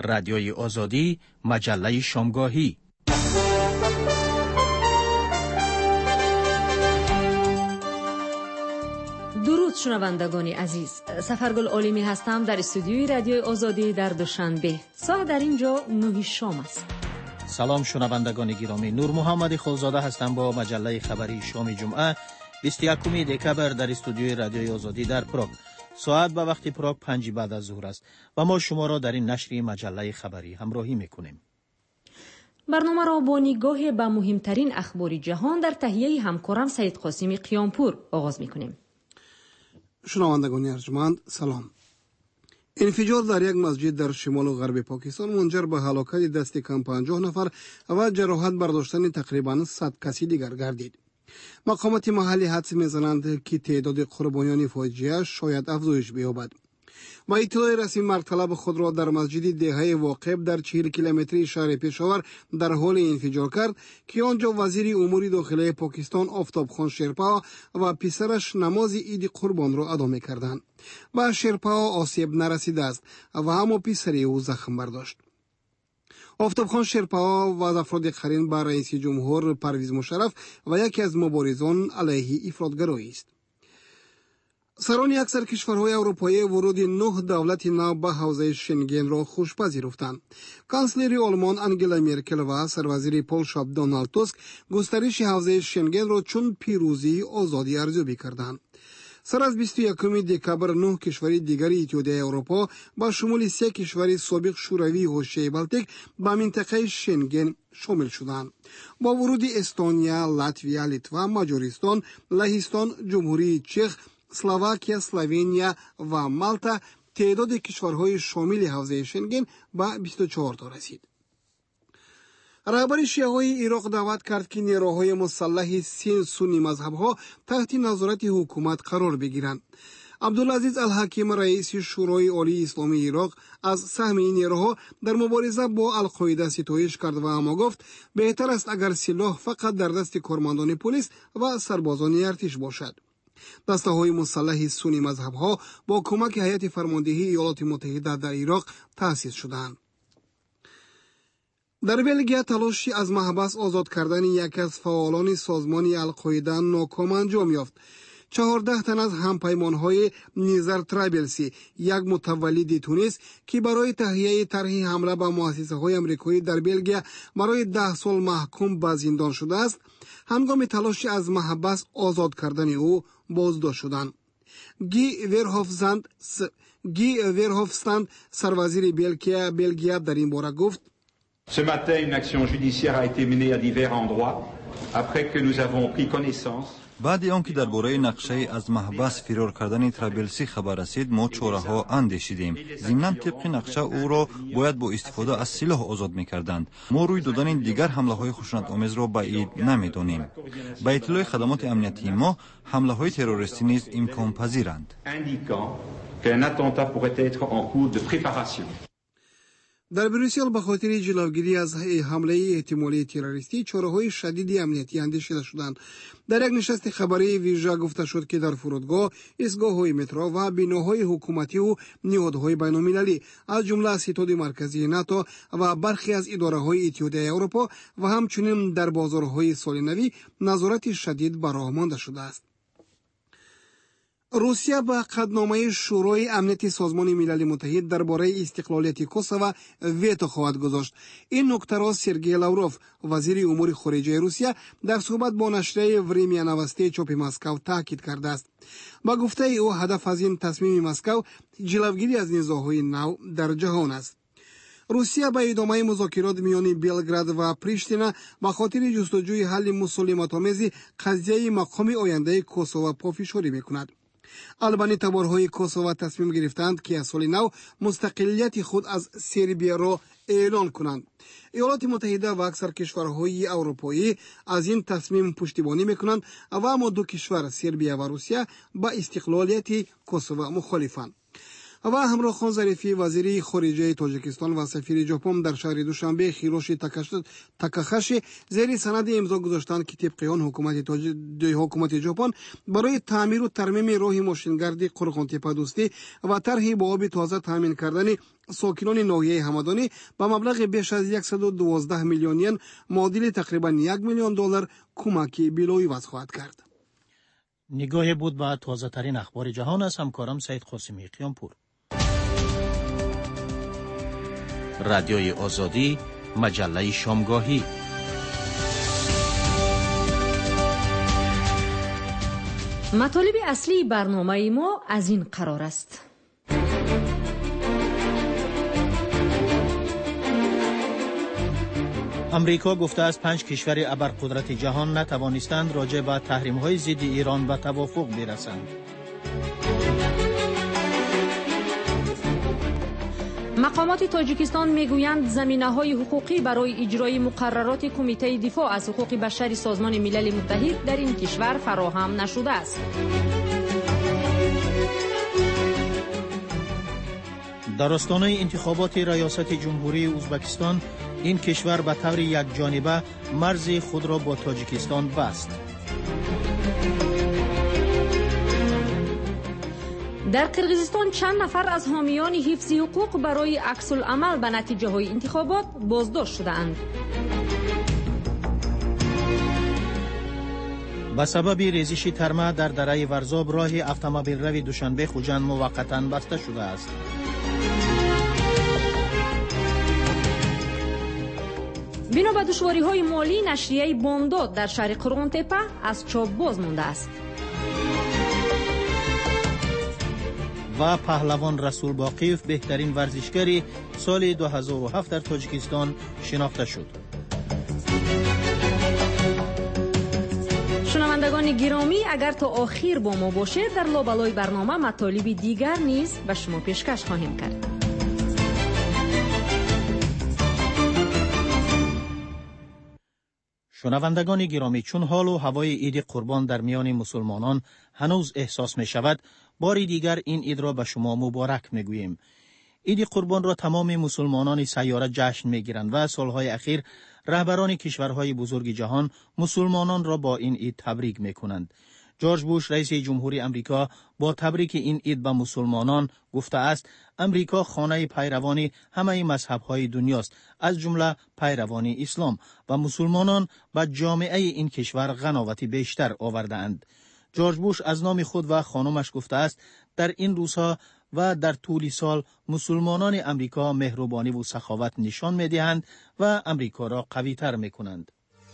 رادیوی آزادی، مجله شامگاهی. درود شنوندگان عزیز، سفرگل علیمی هستم در استودیوی رادیوی آزادی در دوشنبه. ساعت در اینجا 9 شام است. سلام شنوندگان گرامی، نور محمد خلزاده هستم با مجله خبری شام جمعه 21 دکبر در استودیوی رادیوی آزادی در پراگ. ساعت به وقت پراگ 5 بعد از ظهر است و ما شما را در این نشر مجله خبری همراهی میکنیم. برنامه را با نگاه به مهمترین اخبار جهان در تهیه همکارم سید قاسمی قیامپور آغاز میکنیم. شنوندگان ارجمند سلام. انفجار در یک مسجد در شمال و غرب پاکستان منجر به هلاکت دست کم 50 نفر و جراحت برداشتن تقریبا 100 کسی دیگر گردید. مقامات محلی حدس می‌زنند که تعداد قربانیان فاجعه شاید افزایش بیابد. با اطلاع رسمی مرگ طلب خود را در مسجد دهه واقع در 40 کیلومتری شهر پشاور در حال انفجار کرد که آنجا وزیر امور داخلی پاکستان آفتاب خان شرپا و پسرش نماز عید قربان را ادا می‌کردند. با شرپا آسیب نرسیده است و اما پسر او زخم برداشت. آفتاب خان شرپا و افراد قرین با رئیس جمهور پرویز مشرف و یکی از مبارزان علیه افراطگرایی است. سران اکثر کشورهای اروپایی ورود 9 دولت نو به حوزه شنگن را خوشپذیرفتند. کانسلر آلمان انگلا مرکل و سروزیر پولشا دونالد توسک گسترش حوزه شنگن را چون پیروزی آزادی ارزیابی کردند. سر از 21 دکبر 9 کشور دیگر اتحادیه اروپا با شمول 3 کشور سابق شوروی حوزه بالتیک به منطقه شنگن شامل شدند. با ورود استونیا، لاتویا، لیتوا، مجارستان، لهستان، جمهوری چک، اسلواکیا، اسلوونیا و مالتا تعداد کشورهای شامل حوزه شنگن به 24 تا رسید. رهبر شیعه‌های عراق دعوت کرد که نیروهای مسلح سنی مذهب‌ها تحت نظارت حکومت قرار بگیرند. عبدالعزیز الحکیم رئیس شورای عالی اسلامی عراق از سهم این نیروها در مبارزه با القاعده ستایش کرد و اما گفت بهتر است اگر سلاح فقط در دست کارمندان پلیس و سربازان ارتش باشد. دسته‌های مسلح سنی مذهب‌ها با کمک هیئت فرماندهی ایالات متحده در عراق تأسیس شدند. در بلژیک تلاشی از محبس آزاد کردن یکی از فعالان سازمان القاعده ناکام انجام یافت. 14 تن از همپیمان‌های نیزر ترابلسی، یک متولد تونس که برای تهیه طرح حمله به مؤسسه‌های آمریکایی در بلژیک برای 10 سال محکوم به زندان شده است، هنگام تلاش از محبس آزاد کردن او بازداشت شدند. گی ورهوفستاند سروزیر بلژیک در این باره گفت: Ce matin, une action judiciaire a été menée à divers endroits après que nous avons pris connaissance. بعد آنکه درباره نقشه از محبس فرار کردن ترابلسی خبر رسید، ما چاره‌ها اندیشیدیم. ضمناً طبق نقشه او را باید با استفاده از سلاح آزاد می‌کردند. ما روی دادن دیگر حمله‌های خشونت‌آمیز را بعید نمی‌دانیم. با اطلاع خدمات امنیتی ما، حمله‌های تروریستی نیز امکان پذیرند. در بروسل به خاطر جلوگیری از حمله احتمالی تروریستی چاره‌های شدید امنیتی اندیشیده شدند. در یک نشست خبری ویژه گفته شد که در فرودگاه، ایستگاه‌های مترو و بناهای حکومتی و نهادهای بین‌المللی از جمله ستاد مرکزی ناتو و برخی از اداره‌های اتحادیه اروپا و همچنین در بازارهای سال نوی نظارت شدید بر مانده شده است. روسیه به قطعنامه شورای امنیت سازمان ملل متحد درباره استقلالیت کوسوو ویتو خواهد گذاشت. این نکته را سرگئی لاوروف وزیر امور خارجه روسیه در صحبت با نشریه وریمیا نوستی چاپ مسکو تاکید کرده است. با گفته او هدف از این تصمیم مسکو جلوگیری از نزاع‌های نو در جهان است. روسیه به ادامه مذاکرات میان بلگراد و پریشتینا به خاطر جستجوی حل مسالمت‌آمیز قضیه مقام آینده کوسوو پافشاری می‌کند. البانی تبارهای کوسوو تصمیم گرفتند که از سال نو مستقلیت خود از سربیا را اعلان کنند. ایالات متحده و اکثر کشورهای اروپایی از این تصمیم پشتیبانی میکنند و اما دو کشور سربیا و روسیه با استقلالیت کوسوو مخالفند. و همراه خان ظریفی وزیر خارجه تاجیکستان و سفیر ژاپن در شهر دوشنبه خیروش تاکاهاشی زیر سند امضا گذاشتند که طبق آن حکومت ژاپن برای تعمیر و ترمیم راه ماشینگرد قرغان‌تپه دوستی و طرح با آب تازه تامین کردن ساکنان ناحیه همدانی با مبلغ بیش از 112 میلیون ین معادل تقریبا 1 میلیون دلار کمک بلایی وضع خواهد کرد. نگاه بود به تازه ترین اخبار جهان از همکارم سید قاسمی قیامپور. رادیوی آزادی، مجله شامگاهی. مطالب اصلی برنامه ما از این قرار است. امریکا گفته از 5 کشور ابرقدرت جهان نتوانستند راجع به تحریم‌های ضد ایران به توافق برسند. مقامات تاجیکستان میگویند زمینه‌های حقوقی برای اجرای مقررات کمیته دفاع از حقوق بشر سازمان ملل متحد در این کشور فراهم نشده است. در آستانه انتخابات ریاست جمهوری ازبکستان، این کشور به طور یکجانبه مرز خود را با تاجیکستان بست. در قرقیزستان چند نفر از حامیان حفظ حقوق برای عکس العمل به نتیجه های انتخابات بازداشت شدند. به سبب ریزش ترمه در دره ورزاب راه اتومبیل روی دوشنبه خوجند موقتا بسته شده است. بنا به دشواری‌های مالی، نشریه بامداد در شهر قرغان‌تپه از چاپ باز مانده است. و پهلوان رسول باقیف بهترین ورزشکاری سال 2007 در تاجیکستان شناخته شد. شنوندگان گرامی، اگر تا آخر با ما باشید، در لابلای برنامه مطالب دیگر نیز به شما پیشکش خواهیم کرد. شنوندگان گرامی، چون حال و هوای عید قربان در میان مسلمانان هنوز احساس می شود، باری دیگر این عید را به شما مبارک می گوییم. عید قربان را تمام مسلمانان سیاره جشن می گیرند و سالهای اخیر رهبران کشورهای بزرگ جهان مسلمانان را با این عید تبریک می کنند. جورج بوش رئیس جمهوری امریکا با تبریک این عید به مسلمانان گفته است امریکا خانه پیروان همه مذهب‌های دنیاست، از جمله پیروان اسلام، و مسلمانان به جامعه این کشور قناعت بیشتر آورده‌اند. جورج بوش از نام خود و خانمش گفته است در این روزها و در طول سال مسلمانان امریکا مهربانی و سخاوت نشان می‌دهند و امریکا را قوی‌تر می‌کنند.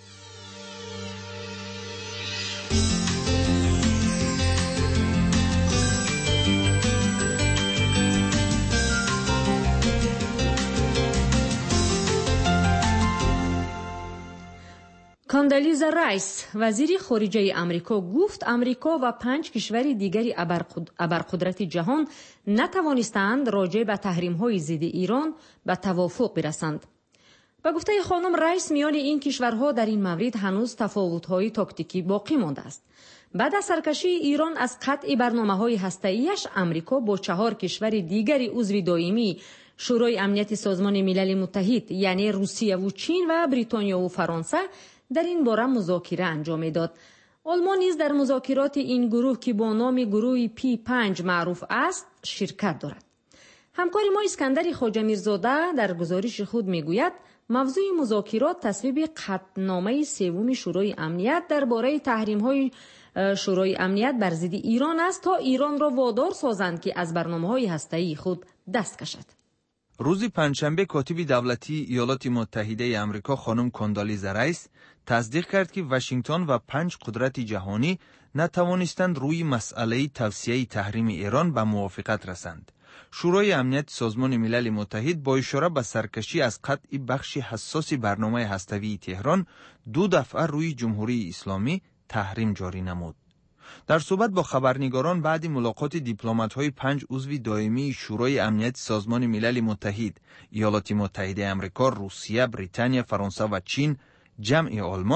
کاندالیزا رایس، وزیر خارجه امریکا، گفت امریکا و 5 کشور دیگری ابرقدرت جهان نتوانستند راجع به تحریم‌های ضد ایران به توافق برسند. به گفته خانم رایس، میان این کشورها در این مورد هنوز تفاوت‌های تاکتیکی باقی مانده است. بعد از سرکشی ایران از قطع برنامه‌های هسته‌ایش، امریکا با 4 کشور دیگری عضو دائمی شورای امنیت سازمان ملل متحد یعنی روسیه و چین و بریتانیا و فرانسه در این باره مذاکره انجام داد. آلمان نیز در مذاکرات این گروه که با نام گروه P5 معروف است شرکت دارد. همکار ما اسکندر خواجه میرزاده در گزارش خود میگوید موضوع مذاکرات تصویب قطعنامه سوم شورای امنیت درباره تحریم‌های شورای امنیت بر ضد ایران است تا ایران را وادار سازند که از برنامه‌های هسته‌ای خود دست کشد. روز پنجشنبه کاتب دولتی ایالات متحده آمریکا خانم کاندالیزا رایس تصدیق کرد که واشنگتن و 5 قدرت جهانی نتوانستند روی مسئله توسعه تحریم ایران به موافقت رسند. شورای امنیت سازمان ملل متحد با اشاره به سرکشی از قطع بخش حساس برنامه هسته‌ای تهران 2 دفعه روی جمهوری اسلامی تحریم جاری نمود. در صحبت با خبرنگاران بعد ملاقات دیپلمات‌های 5 عضو دائمی شورای امنیت سازمان ملل متحد، ایالات متحده آمریکا، روسیه، بریتانیا، فرانسه و چین، جمع آلمان،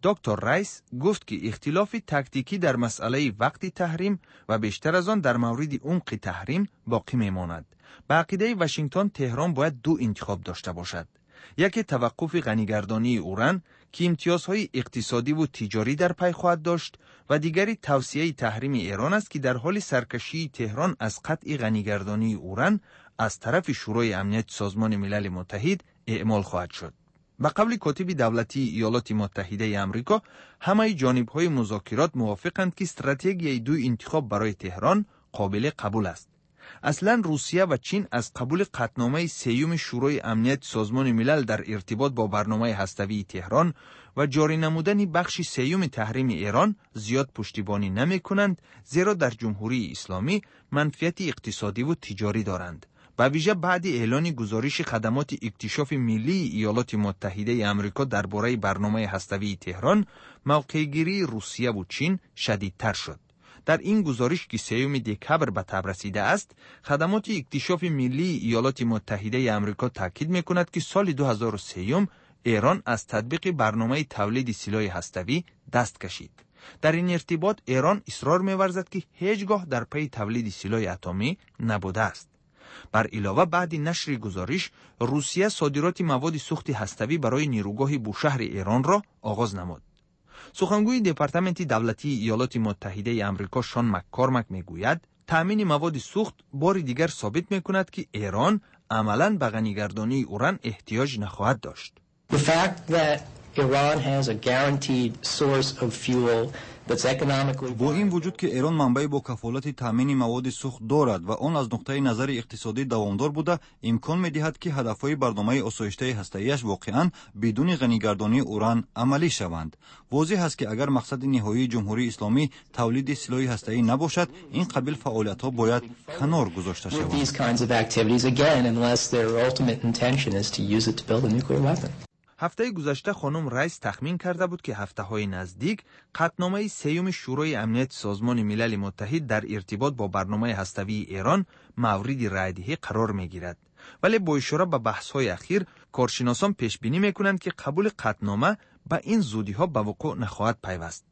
دکتر رایس گفت که اختلاف تاکتیکی در مسئله وقت تحریم و بیشتر از آن در مورد عمق تحریم باقی میماند. به عقیده واشنگتن تهران باید دو انتخاب داشته باشد. یکی توقف غنیگردانی اوران که امتیازهای اقتصادی و تجاری در پی خواهد داشت و دیگری توسعه تحریم ایران است که در حال سرکشی تهران از قطع غنیگردانی اوران از طرف شورای امنیت سازمان ملل متحد اعمال خواهد شد. به قول کاتب دولتی ایالات متحده آمریکا، همه جانب‌های مذاکرات موافقند که استراتژی دو انتخاب برای تهران قابل قبول است. اصلا روسیه و چین از قبول قطعنامه سیوم شورای امنیت سازمان ملل در ارتباط با برنامه هسته‌ای تهران و جاری نمودن بخش سیوم تحریم ایران زیاد پشتیبانی نمی کنند، زیرا در جمهوری اسلامی منفعت اقتصادی و تجاری دارند. به ویژه بعد اعلان گزارش خدمات اکتشاف ملی ایالات متحده آمریکا درباره برنامه هسته‌ای تهران، موقعگیری روسیه و چین شدیدتر شد. در این گزارش که سیوم دکبر به تب رسیده است، خدمات اکتشاف ملی ایالات متحده آمریکا تاکید می‌کند که سال 2003 ایران از تطبیق برنامه تولید سلاح هسته‌ای دست کشید. در این ارتباط ایران اصرار می‌ورزد که هیچگاه در پی تولید سلاح اتمی نبوده است. بر علاوه بعد نشر گزارش، روسیه صادرات مواد سوخت هسته‌ای برای نیروگاه بوشهر ایران را آغاز نمود. سخنگوی دپارتمنت دولتی ایالات متحده آمریکا شان مککارمک میگوید تامین مواد سوخت بار دیگر ثابت میکند که ایران عملاً به غنیگردانی اوران احتیاج نخواهد داشت. The fact that Iran has a guaranteed source of fuel that's economically با این وجود که ایران منبع با کفالت تامین مواد سوخت دارد و آن از نقطه نظر اقتصادی دوامدار بوده، امکان می‌دهد که هدفهای برنامه آسایشته هسته‌ایش واقعاً بدون غنیگردانی اوران عملی شوند. واضح است که اگر مقصد نهایی جمهوری اسلامی تولید سلاح هسته‌ای نباشد، این قبیل فعالیت‌ها باید کنار گذاشته شوند. these kinds of activities again unless their ultimate intention is to use it to build a nuclear weapon. هفته گذشته خانم رایس تخمین کرده بود که هفته‌های نزدیک قطعنامه سیوم شورای امنیت سازمان ملل متحد در ارتباط با برنامه هسته‌ای ایران مورد رأی‌دهی قرار می‌گیرد. ولی با اشاره به بحث‌های اخیر، کارشناسان پیش بینی می‌کنند که قبول قطعنامه به این زودی‌ها به وقوع نخواهد پیوست.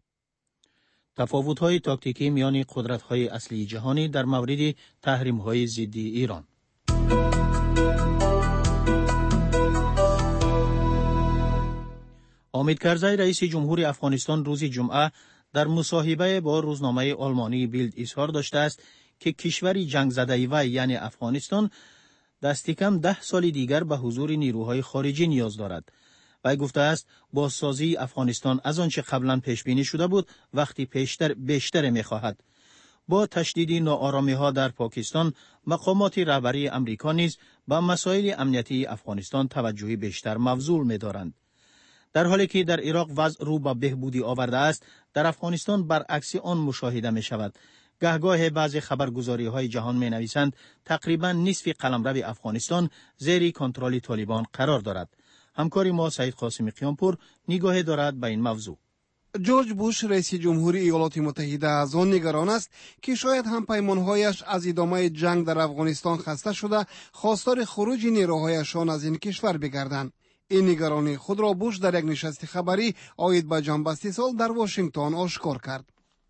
تفاوت‌های تاکتیکی میان قدرت‌های اصلی جهانی در مورد تحریم‌های ضد ایران. حامد کرزی رئیس جمهوری افغانستان روز جمعه در مصاحبه با روزنامه آلمانی بیلد اظهار داشته است که کشوری جنگ زده وی یعنی افغانستان دست کم 10 سال دیگر به حضور نیروهای خارجی نیاز دارد. وی گفته است بازسازی افغانستان از آنچه قبلا پیش بینی شده بود وقتی بیشتر می‌خواهد. با تشدید ناآرامی‌ها در پاکستان، مقامات رهبری آمریکا نیز به مسائل امنیتی افغانستان توجهی بیشتر مبذول می‌دارند. در حالی که در عراق وضع رو به بهبودی آورده است، در افغانستان برعکس آن مشاهده می شود. گهگاه بعضی خبرگزاری‌های جهان می نویسند تقریباً نصف قلمرو افغانستان زیر کنترل طالبان قرار دارد. همکار ما سعید قاسمی قیامپور نگاه دارد به این موضوع. جورج بوش رئیس جمهوری ایالات متحده از آن نگران است که شاید هم پیمانهایش از ادامه جنگ در افغانستان خسته شده خواستار خروج نیروهایشان از این کشور بگردند. این نگرانی خود را بوش در یک نشست خبری عاید به جنبسته سال در واشنگتن آشکار کرد.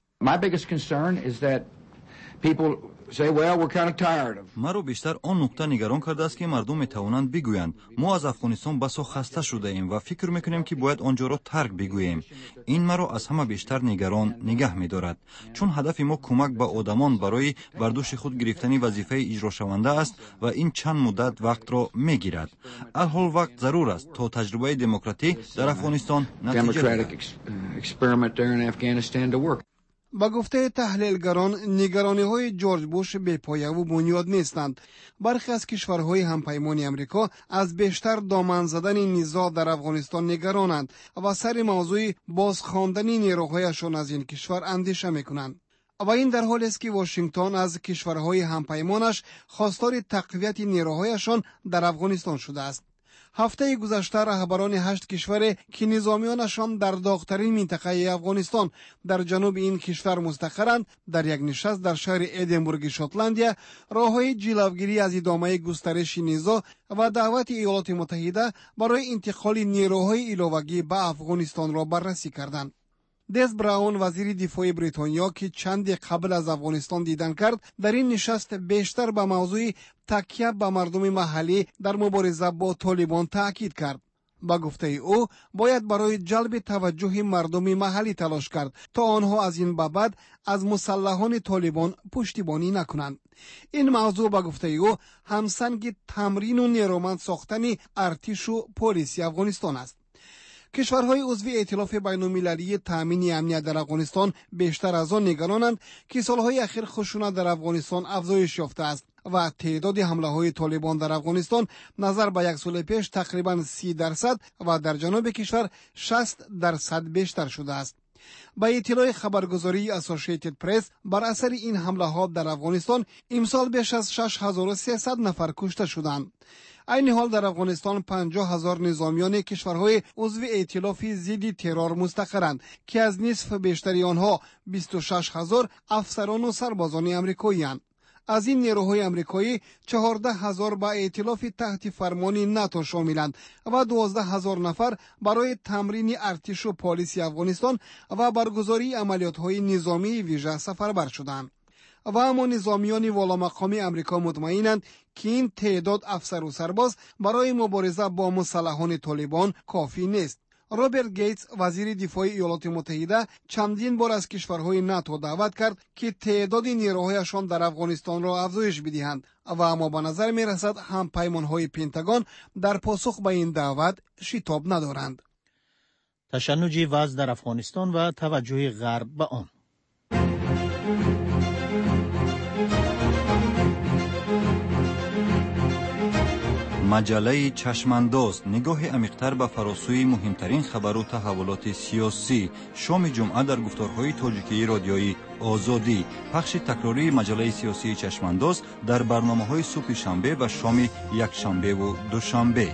مرا بیشتر آن نکته نگران کرده است که مردم میتوانند بگویند ما از افغانستان بسا خسته شده ایم و فکر میکنیم که باید آنجا را ترک بگوییم. این مرا از همه بیشتر نگران نگه میدارد، چون هدف ما کمک به آدمان برای بر دوش خود گرفتن وظیفه اجرا شونده است و این چند مدت وقت را میگیرد. الحال وقت ضرور است تا تجربه دموکراتی در افغانستان نتیجه دهد. با گفته تحلیلگران، نگرانی‌های جورج بوش بی‌پایه و بنیاد نیستند. برخی از کشورهای همپیمان امریکا از بیشتر دامن زدن نزاع در افغانستان نگرانند و سر موضوع بازخواندن نیروهایشان از این کشور اندیشه می‌کنند. و این در حالی است که واشنگتن از کشورهای همپیمانش خواستار تقویت نیروهایشان در افغانستان شده است. هفته گذشته رهبران 8 کشور که نظامیانشان در داغ‌ترین منطقه افغانستان در جنوب این کشور مستقرند، در یک نشست در شهر ادینبورگ شوتلندیا راههای جلوگیری از ادامه گسترش نزاع و دعوت ایالات متحده برای انتقال نیروهای علاوه‌ای به افغانستان را بررسی کردند. دز براون وزیر دفاع بریتانیا که چند قبل از افغانستان دیدن کرد، در این نشست بیشتر به موضوع تکیه به مردم محلی در مبارزه با طالبان تاکید کرد. با گفته او باید برای جلب توجه مردم محلی تلاش کرد تا آنها از این به بعد از مسلحان طالبان پشتیبانی نکنند. این موضوع با گفته او همسنگ تمرین و نیرومند ساختن ارتش و پلیس افغانستان است. کشورهای عضو ائتلاف بین‌المللی تامین امنیت در افغانستان بیشتر از آن نگرانند که سالهای اخیر خشونت در افغانستان افزایش یافته است و تعداد حمله‌های طالبان در افغانستان نظر به یک سال پیش تقریباً 30% و در جنوب کشور 60% بیشتر شده است. با اطلاع خبرگزاری اسوسییتد پرس، بر اثر این حمله‌ها در افغانستان امسال بیش از 6300 نفر کشته شدند. این حال در افغانستان 50,000 نظامیان کشورهای عضو ائتلاف ضد ترور مستقرند که از نصف بیشتری آنها 26,000 افسران و سربازان آمریکایی اند. از این نیروهای آمریکایی 14,000 به ائتلاف تحت فرمان ناتو شاملند و 12,000 نفر برای تمرین ارتش و پلیس افغانستان و برگزاری عملیات‌های نظامی ویژه سفربر شدند. و اما نظامیان والا مقام امریکا مطمئنند که این تعداد افسر و سرباز برای مبارزه با مسلحان طالبان کافی نیست. رابرت گیتس وزیر دفاع ایالات متحده چندین بار از کشورهای ناتو دعوت کرد که تعداد نیروهایشان در افغانستان را افزایش بدهند و اما به نظر می رسد هم پیمانهای پنتاگون در پاسخ به این دعوت شتاب ندارند. تشنج وضع در افغانستان و توجه غرب به آن. مجله چشمانداز نگاه عمیق‌تر به فراسوی مهمترین خبر و تحولات سیاسی. شام جمعه در گفتارهای تاجیکی رادیویی آزادی. پخش تکراری مجله سیاسی چشمانداز در برنامه‌های صبح شنبه و شام یکشنبه و دوشنبه.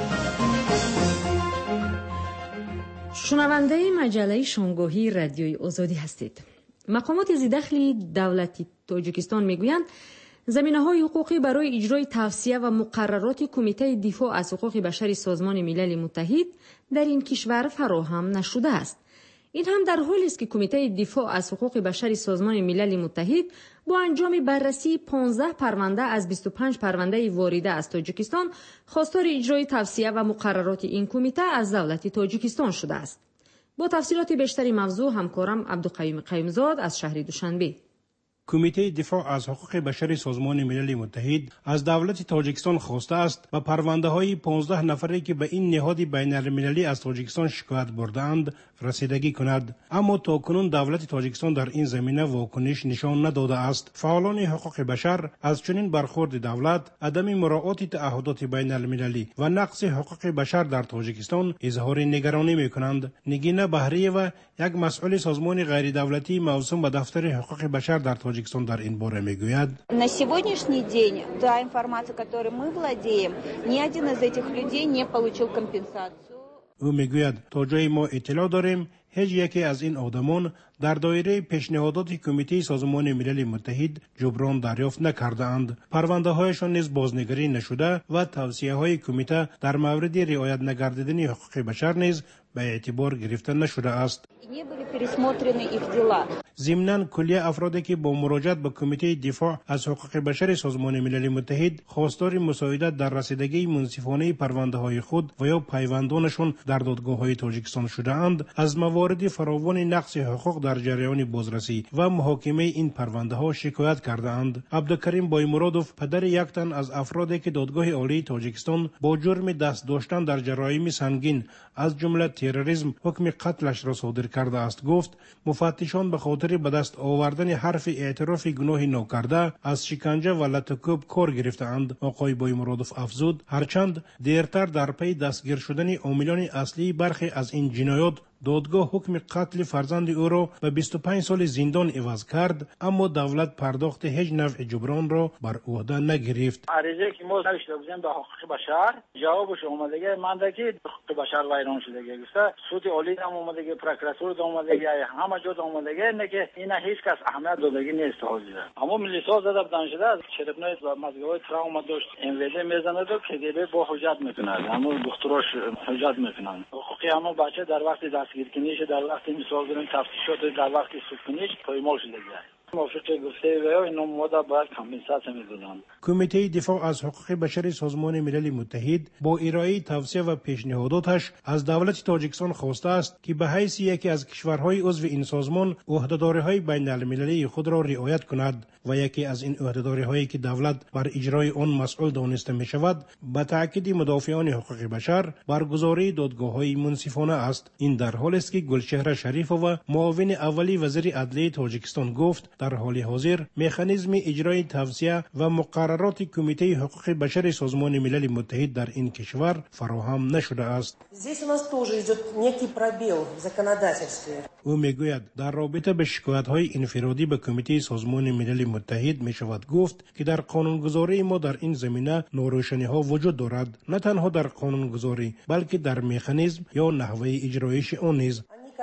شنونده مجله شامگاهی رادیوی آزادی هستید. مقامات ذی‌دخل دولت تاجیکستان میگویند زمینه‌های حقوقی برای اجرای توصیه و مقررات کمیته دفاع از حقوق بشر سازمان ملل متحد در این کشور فراهم نشده است. این هم در حالی است که کمیته دفاع از حقوق بشر سازمان ملل متحد با انجام بررسی 15 پرونده از 25 پرونده وارده از تاجیکستان خواستار اجرای توصیه و مقررات این کمیته از دولت تاجیکستان شده است. با تفصیلات بیشتری موضوع همکارم عبدالقیوم قیومزاد از شهر دوشنبه. کمیته دفاع از حقوق بشر سازمان ملل متحد از دولت تاجیکستان خواسته است و پرونده های 15 نفری که به این نهاد بین المللی از تاجیکستان شکایت بردند رسیدگی کند، اما تاکنون دولت تاجیکستان در این زمینه واکنش نشان نداده است. فعالان حقوق بشر از چنین برخورد دولت، عدم مراعات تعهدات بین المللی و نقض حقوق بشر در تاجیکستان اظهار نگرانی میکنند. نگینه بهریه و یک مسئول سازمان غیر دولتی موسوم به دفتر حقوق بشر در تاجیکستان در این باره میگوید: На сегодняшний день та информация, которой мы владеем, ни один из этих людей не получил компенсацию. او میگوید تا جای ما اطلاع داریم هیچ یکی از این آدمان در دایره پیشنهادات کمیته سازمان ملل متحد جبران دریافت نکرده اند. پرونده هایشان نیز بازنگری نشده و توصیه های کمیته در مورد رعایت نگردیدن حقوق بشر نیز به اعتبار گرفته نشده است. ضمناً کلیه افرادی که با مراجعت به کمیته دفاع از حقوق بشر سازمان ملل متحد خواستار مساعدت در رسیدگی منصفانه پرونده های خود و یا پیوندانشان در دادگاه های تاجیکستان شده اند، از موارد فراوان نقض حقوق در جریان بازرسی و محاکمه این پرونده ها شکایت کرده اند. عبدالکریم بایمرادوف، پدر یک تن از افرادی که دادگاه عالی تاجیکستان با جرم دست داشتن در جرایم سنگین از جمله تروریسم حکم قتلش را صادر کرده است، گفت مفتشان به خاطر به دست آوردن حرف اعتراف گناه ناکرده از شکنجه و لطکوب کار گرفتند. آقای بایمرادوف افزود هرچند دیرتر در پی دستگیر شدن عاملان اصلی برخی از این جنایات دادگاه حکم قتل فرزند او را به 25 سال زندان عوض کرد، اما دولت پرداخت هیچ نوع جبران را بر عهده نگرفت. عریضه که ما نوشته بودیم به حقوق بشر جوابش اومده من که حقوق بشر ویران شده گفته سود عالی هم اومده پروکراتور هم اومده همه جا اومده نه که اینا هیچ کس اهمیت دادگی نیست حاضر. اما ملی ساز زده بدن شده چرپنای مزگاوی تراوما داشت انویده میزنه دو KGB با حجت میکنه، اما دکتراش حجت میکنن. حقوقی اما بچه در وقت دستگیر کنیش، در وقت مثال بریم تفتیشات، در وقت سکنیش پایمال شده گیره. موافق گفته و اینو ماده باید کامپنساسیون میدادن. کمیته دفاع از حقوق بشر سازمان ملل متحد با ارائه توصیه و پیشنهاداتش از دولت تاجیکستان خواسته است که به حیث یکی از کشورهای عضو این سازمان عهدهداری‌های بین المللی خود را رعایت کند و یکی از این عهدهداری‌هایی که دولت بر اجرای آن مسئول دانسته می شود به تاکید مدافعان حقوق بشر برگزاری دادگاه‌های منصفانه است. این در حالی است که گلچهره شریفه و معاون اولی وزیر عدلیه تاجیکستان گفت در حال حاضر مکانیزم اجرای توصیه و مقررات کمیته حقوق بشر سازمان ملل متحد در این کشور فراهم نشده است. او میگوید در رابطه به شکایت‌های انفرادی به کمیته سازمان ملل متحد می شود گفت که در قانونگذاری ما در این زمینه ناروشنی‌ها وجود دارد، نه تنها در قانونگذاری بلکه در مکانیزم یا نحوه اجرایش آن نیز.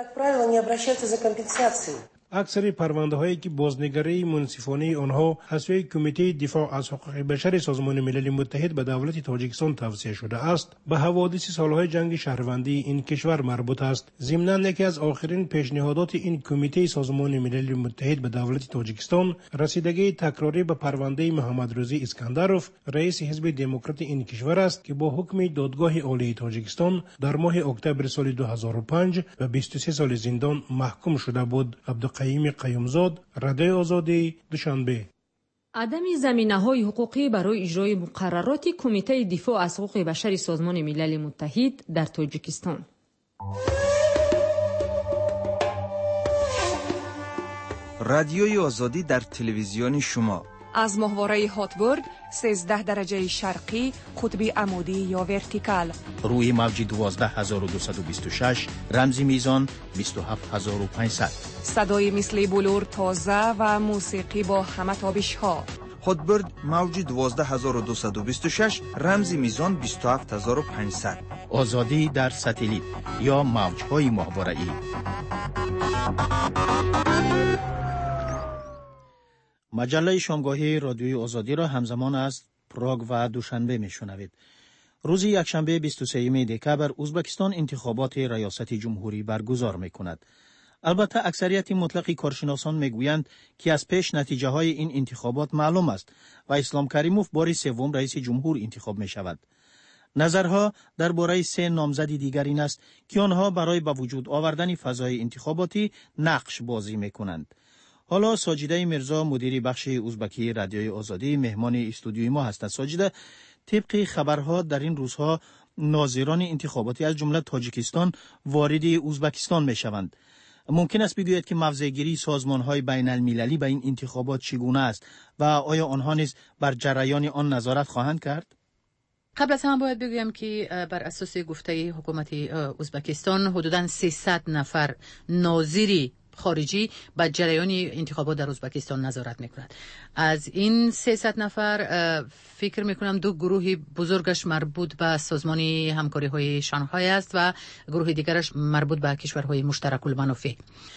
اکثر پرونده هایی که بازنگری منصفانه آنها حسب کمیته دفاع از حقوق بشر سازمان ملل متحد به دولت تاجیکستان توصیه شده است به حوادث سالهای جنگ شهروندی این کشور مربوط است. ضمناً یکی از آخرین پیشنهادات این کمیته سازمان ملل متحد به دولت تاجیکستان رسیدگی تکراری به پرونده محمد رضی اسکندروف رئیس حزب دموکرات این کشور است که با حکم دادگاه عالی تاجیکستان در ماه اکتبر سال 2005 به 23 سال زندان محکوم شده بود. قیومزاد، رادیو آزادی، دوشنبه. عدم زمینه‌های حقوقی برای اجرای مقررات کمیته دفاع از حقوق بشر سازمان ملل متحد در تاجیکستان. رادیوی آزادی در تلویزیون شما از ماهواره هاتبورد 13 درجه شرقی قطب عمودی یا ورتیکال روی موج 12226 رمزی میزان 27500 صدای مثل بلور تازه و موسیقی با همه تابش ها. هاتبورد موج 12226 رمزی میزان 27500 آزادی در ساتلیت یا موج‌های ماهواره‌ای. مجله شامگاهی رادیوی آزادی را همزمان از پراگ و دوشنبه میشنوید. روز یکشنبه 23 دکبر ازبکستان انتخابات ریاست جمهوری برگزار میکند. البته اکثریت مطلق کارشناسان میگویند که از پیش نتیجه های این انتخابات معلوم است و اسلام کریموف بار سوم رئیس جمهور انتخاب می شود. نظرها درباره سه نامزد دیگر این است که آنها برای به وجود آوردن فضای انتخاباتی نقش بازی میکنند. حالا ساجده مرزا مدیر بخش ازبکی رادیوی آزادی مهمان استودیوی ما هستند. ساجده، طبق خبرها در این روزها ناظران انتخاباتی از جمله تاجیکستان وارد ازبکستان می شوند. ممکن است بگوید که موضع‌گیری سازمان‌های بین المللی به این انتخابات چگونه است و آیا آنها نیز بر جریان آن نظارت خواهند کرد؟ قبل از هم باید بگویم که بر اساس گفته حکومت ازبکستان حدوداً 300 نفر ناظری خارجی به جریان انتخابات در ازبکستان نظارت میکنند. از این 300 نفر فکر میکنم دو گروه بزرگش مربوط به سازمان همکاری های شانگهای است و گروه دیگرش مربوط به کشورهای مشترک المنافع.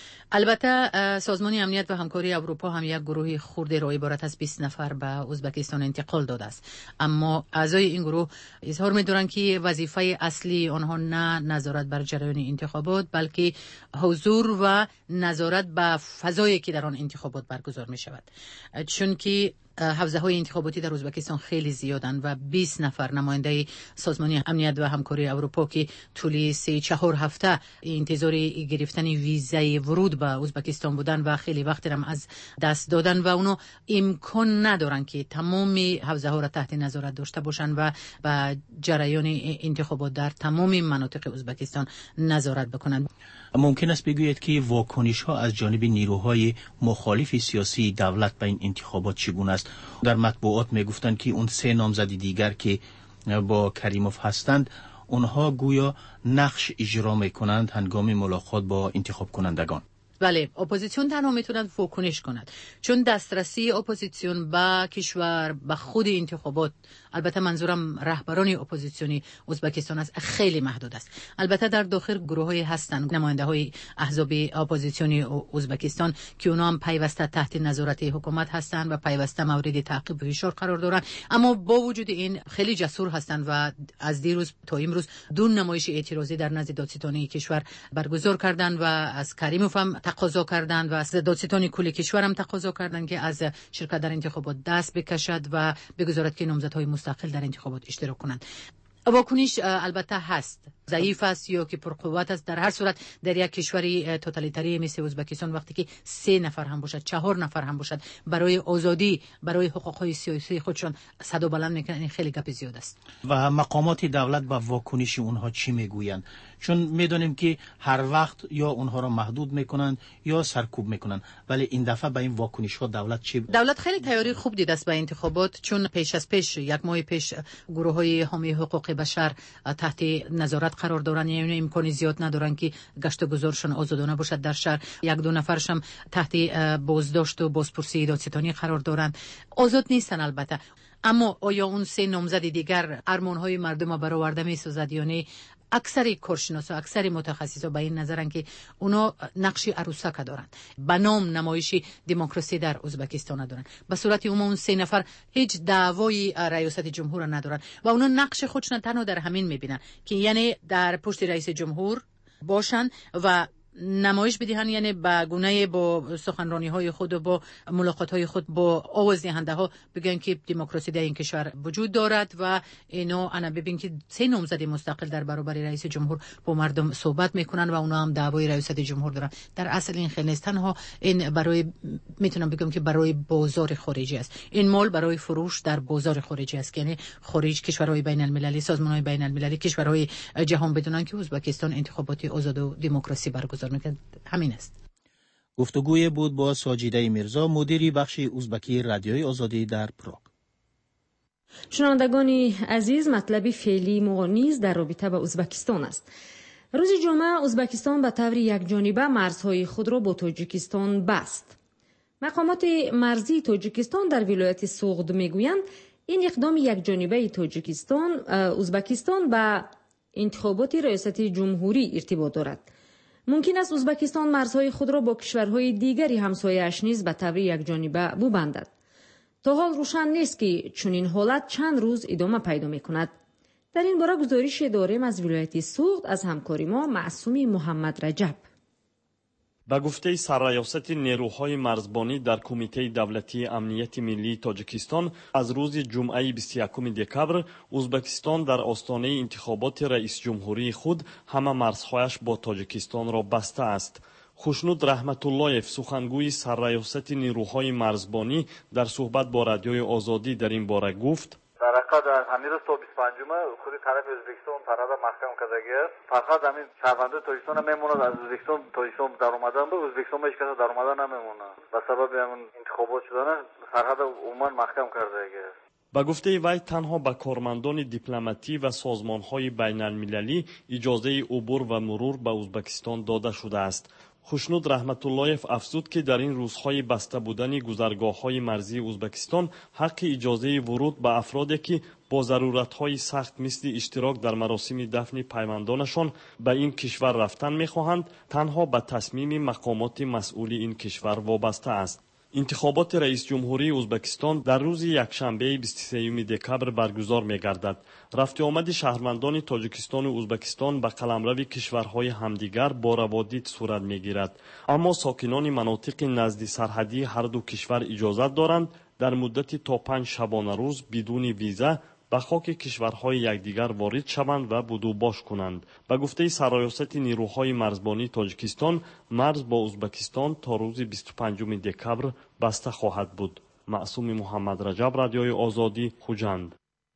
البته سازمان امنیت و همکاری اروپا هم یک گروه خرد را عبارت از 20 نفر به ازبکستان انتقال داده است، اما اعضای این گروه اظهار می‌دارند که وظیفه اصلی آنها نه نظارت بر جریان انتخابات بلکه حضور و نظارت به فضایی که در آن انتخابات برگزار می شود، چون که حوزه های انتخاباتی در ازبکستان خیلی زیادند و 20 نفر نماینده سازمان امنیت و همکاری اروپا که طول 3-4 هفته انتظار گرفتن ویزای ورود به ازبکستان بودن و خیلی وقت هم از دست دادن و اونو امکان ندارن که تمام حوزه ها را تحت نظارت داشته باشن و به جریان انتخابات در تمام مناطق ازبکستان نظارت بکنن. ممکن است بگویید که واکنش ها از جانب نیروهای مخالف سیاسی دولت به این انتخابات چگونه است؟ در مطبوعات میگفتند که اون سه نامزد دیگر که با کریموف هستند اونها گویا نقش اجرا میکنند هنگام ملاقات با انتخاب کنندگان. بله، اپوزیسیون تنها میتوند واکنش کند، چون دسترسی اپوزیسیون به کشور، به خود انتخابات، البته منظورم رهبران اپوزیسیونی ازبکستان است، خیلی محدود است. البته در داخل گروه‌های هستند، نماینده‌های احزاب اپوزیسیونی ازبکستان که اونها هم پیوسته تحت نظارت حکومت هستند و پیوسته مورد تعقیب و فشار قرار دارند، اما با وجود این خیلی جسور هستند و از دیروز تا امروز دو نمایش اعتراضی در نزد دادستانی کشور برگزار کردند و از کریموف هم تقاضا کردند و از دادستان کل کشور هم تقاضا کردند که از شرکت در انتخابات دست بکشد و بگذارد که نامزدهای مستقل در انتخابات اشتراک کنند. واکنش البته هست، ضعیف است یا که پرقوت است. در هر صورت در یک کشوری توتالیتری مثل ازبکستان وقتی که 3 نفر هم باشد، 4 نفر هم باشد، برای آزادی، برای حقوق‌های سیاسی خودشون صدا بلند میکنن، این خیلی گپ زیاد است. و مقامات دولت با واکنش اونها چی میگویند؟ چون میدونیم که هر وقت یا اونها را محدود میکنند یا سرکوب میکنند، ولی این دفعه با این واکنش ها دولت چی؟ دولت خیلی تیاری خوب دیده است به انتخابات، چون پیش از پیش یک ماه پیش گروه‌های حامی حقوق بشر تحت نظارت قرار دارند، یعنی امکانی زیاد ندارن که گشت و گذارشون آزادانه باشد در شهر. 1-2 نفرش هم تحت بازداشت و بازپرسی دادستانی قرار دارند. آزاد نیستن البته، اما آیا اون 3 نامزد دیگر ارمان‌های مردم را برآورده می‌سازد یا نه؟ اکثر کارشناسا، اکثر متخصصا به این نظرن که اونا نقش عروسک دارن، به نام نمایش دموکراسی در ازبکستان دارن. به صورت عمومی اون 3 نفر هیچ دعوای ریاست جمهور ندارن و اونا نقش خودشون تنها در همین میبینن که یعنی در پشت رئیس جمهور باشن و نمایش بدهن، یعنی با گونه با سخنرانی های خود و با ملاقات های خود با آواز دهنده ها بگن که دموکراسی در این کشور وجود دارد و اینا انا ببین که 3 نامزد مستقل در برابر رئیس جمهور با مردم صحبت میکنن و اونا هم دعوای رئیس جمهور دارن. در اصل این خیلی نیست، تنها این برای میتونم بگم که برای بازار خارجی است. این مال برای فروش در بازار خارجی است، یعنی خارج کشورهای بین المللی، سازمان‌های بین المللی، کشورهای جهان بدونن که ازبکستان انتخابات آزاد و دموکراسی برگزار میکنه. همین است. گفتگوی بود با ساجیده میرزا، مدیری بخش ازبکی رادیوی آزادی در پراگ. شنوندگان عزیز، مطلب فعلی ما نیز در رابطه با ازبکستان است. روز جمعه ازبکستان به طور یکجانبه مرزهای خود را با تاجیکستان بست. مقامات مرزی تاجیکستان در ولایت سوغد میگویند این اقدام یکجانبه تاجیکستان ازبکستان به انتخابات ریاست جمهوری ارتباط دارد. ممکن است ازبکستان مرزهای خود را با کشورهای دیگری همسایه‌اش نیز به طور یکجانبه ببندد. تا حال روشن نیست که چنین حالت چند روز ادامه پیدا می‌کند. در این باره گزارش داریم از ولایت سوغد از همکار ما معصوم محمد رجب. به گفته سرریاست نیروهای مرزبانی در کمیته دولتی امنیت ملی تاجیکستان، از روز جمعه 21 دکبر ازبکستان در آستانه انتخابات رئیس جمهوری خود همه مرزهایش با تاجیکستان را بسته است. خوشنود رحمت اللهیف، سخنگوی سرریاست نیروهای مرزبانی، در صحبت با رادیوی آزادی در این باره گفت: در حقیقت همین روز تا 25 خود طرف ازبکستان طرف محکم کرده است. فقط همین شهرونده تاجیکستان میموند، از ازبکستان تاجیکستان در اومدن به ازبکستان هیچ کس در اومدن نمیمونه. به سبب همین انتخابات شدن سرحد عموما محکم کرده است. با گفته وی تنها به کارمندان دیپلماتی و سازمان‌های بین المللی اجازه عبور و مرور به ازبکستان داده شده است. خوشنود رحمت اللهیف افزود که در این روزهای بسته بودن گذرگاه‌های مرزی ازبکستان حق اجازه ورود به افرادی که با ضرورت‌های سخت مثل اشتراک در مراسم دفن پیوندانشان به این کشور رفتن می‌خواهند تنها به تصمیم مقامات مسئول این کشور وابسته است. انتخابات رئیس جمهوری ازبکستان در روز یکشنبه 23 دکبر برگزار می‌گردد. رفت آمد شهروندان تاجیکستان و ازبکستان به قلمرو کشورهای همدیگر با روادید صورت می‌گیرد، اما ساکنان مناطق نزد سرحدی هر دو کشور اجازت دارند در مدت تا 5 شبانه روز بدون ویزا به خاک کشورهای یکدیگر وارد شوند و بدوباش کنند. به گفته سرریاست نیروهای مرزبانی تاجیکستان، مرز با ازبکستان تا روز 25 دکبر بسته خواهد بود. معصوم محمد رجب، رادیوی آزادی، خوجند.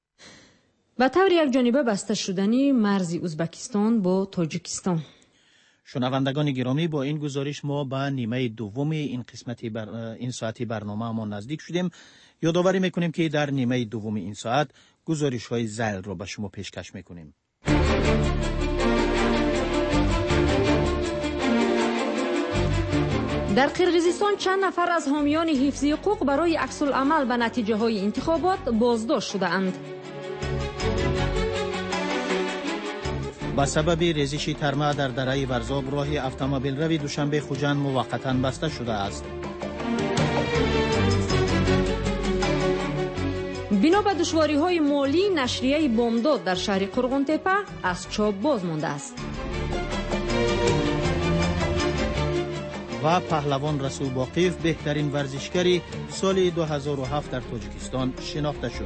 به طور یکجانبه بسته شدنی مرز ازبکستان با تاجیکستان. شنوندگان گرامی، با این گزارش ما به نیمه دوم این قسمت این ساعتی برنامه ما نزدیک شدیم. یادآوری میکنیم که در نیمه دوم این ساعت گزارش های زیل را به شما پیشکش میکنیم. در قرقیزستان چند نفر از حامیان حفظ حقوق برای عکس العمل به نتیجه های انتخابات بازداشت شده اند. با سبب ریزش ترمه در دره ورزاب راه اتومبیل روی دوشنبه خوجند موقتا بسته شده است. بنا به دشواری‌های مالی نشریه بامداد در شهر قرغن‌تپه از چاپ باز مانده است. و پهلوان رسول باقیف بهترین ورزشکاری سال 2007 در تاجیکستان شناخته شد.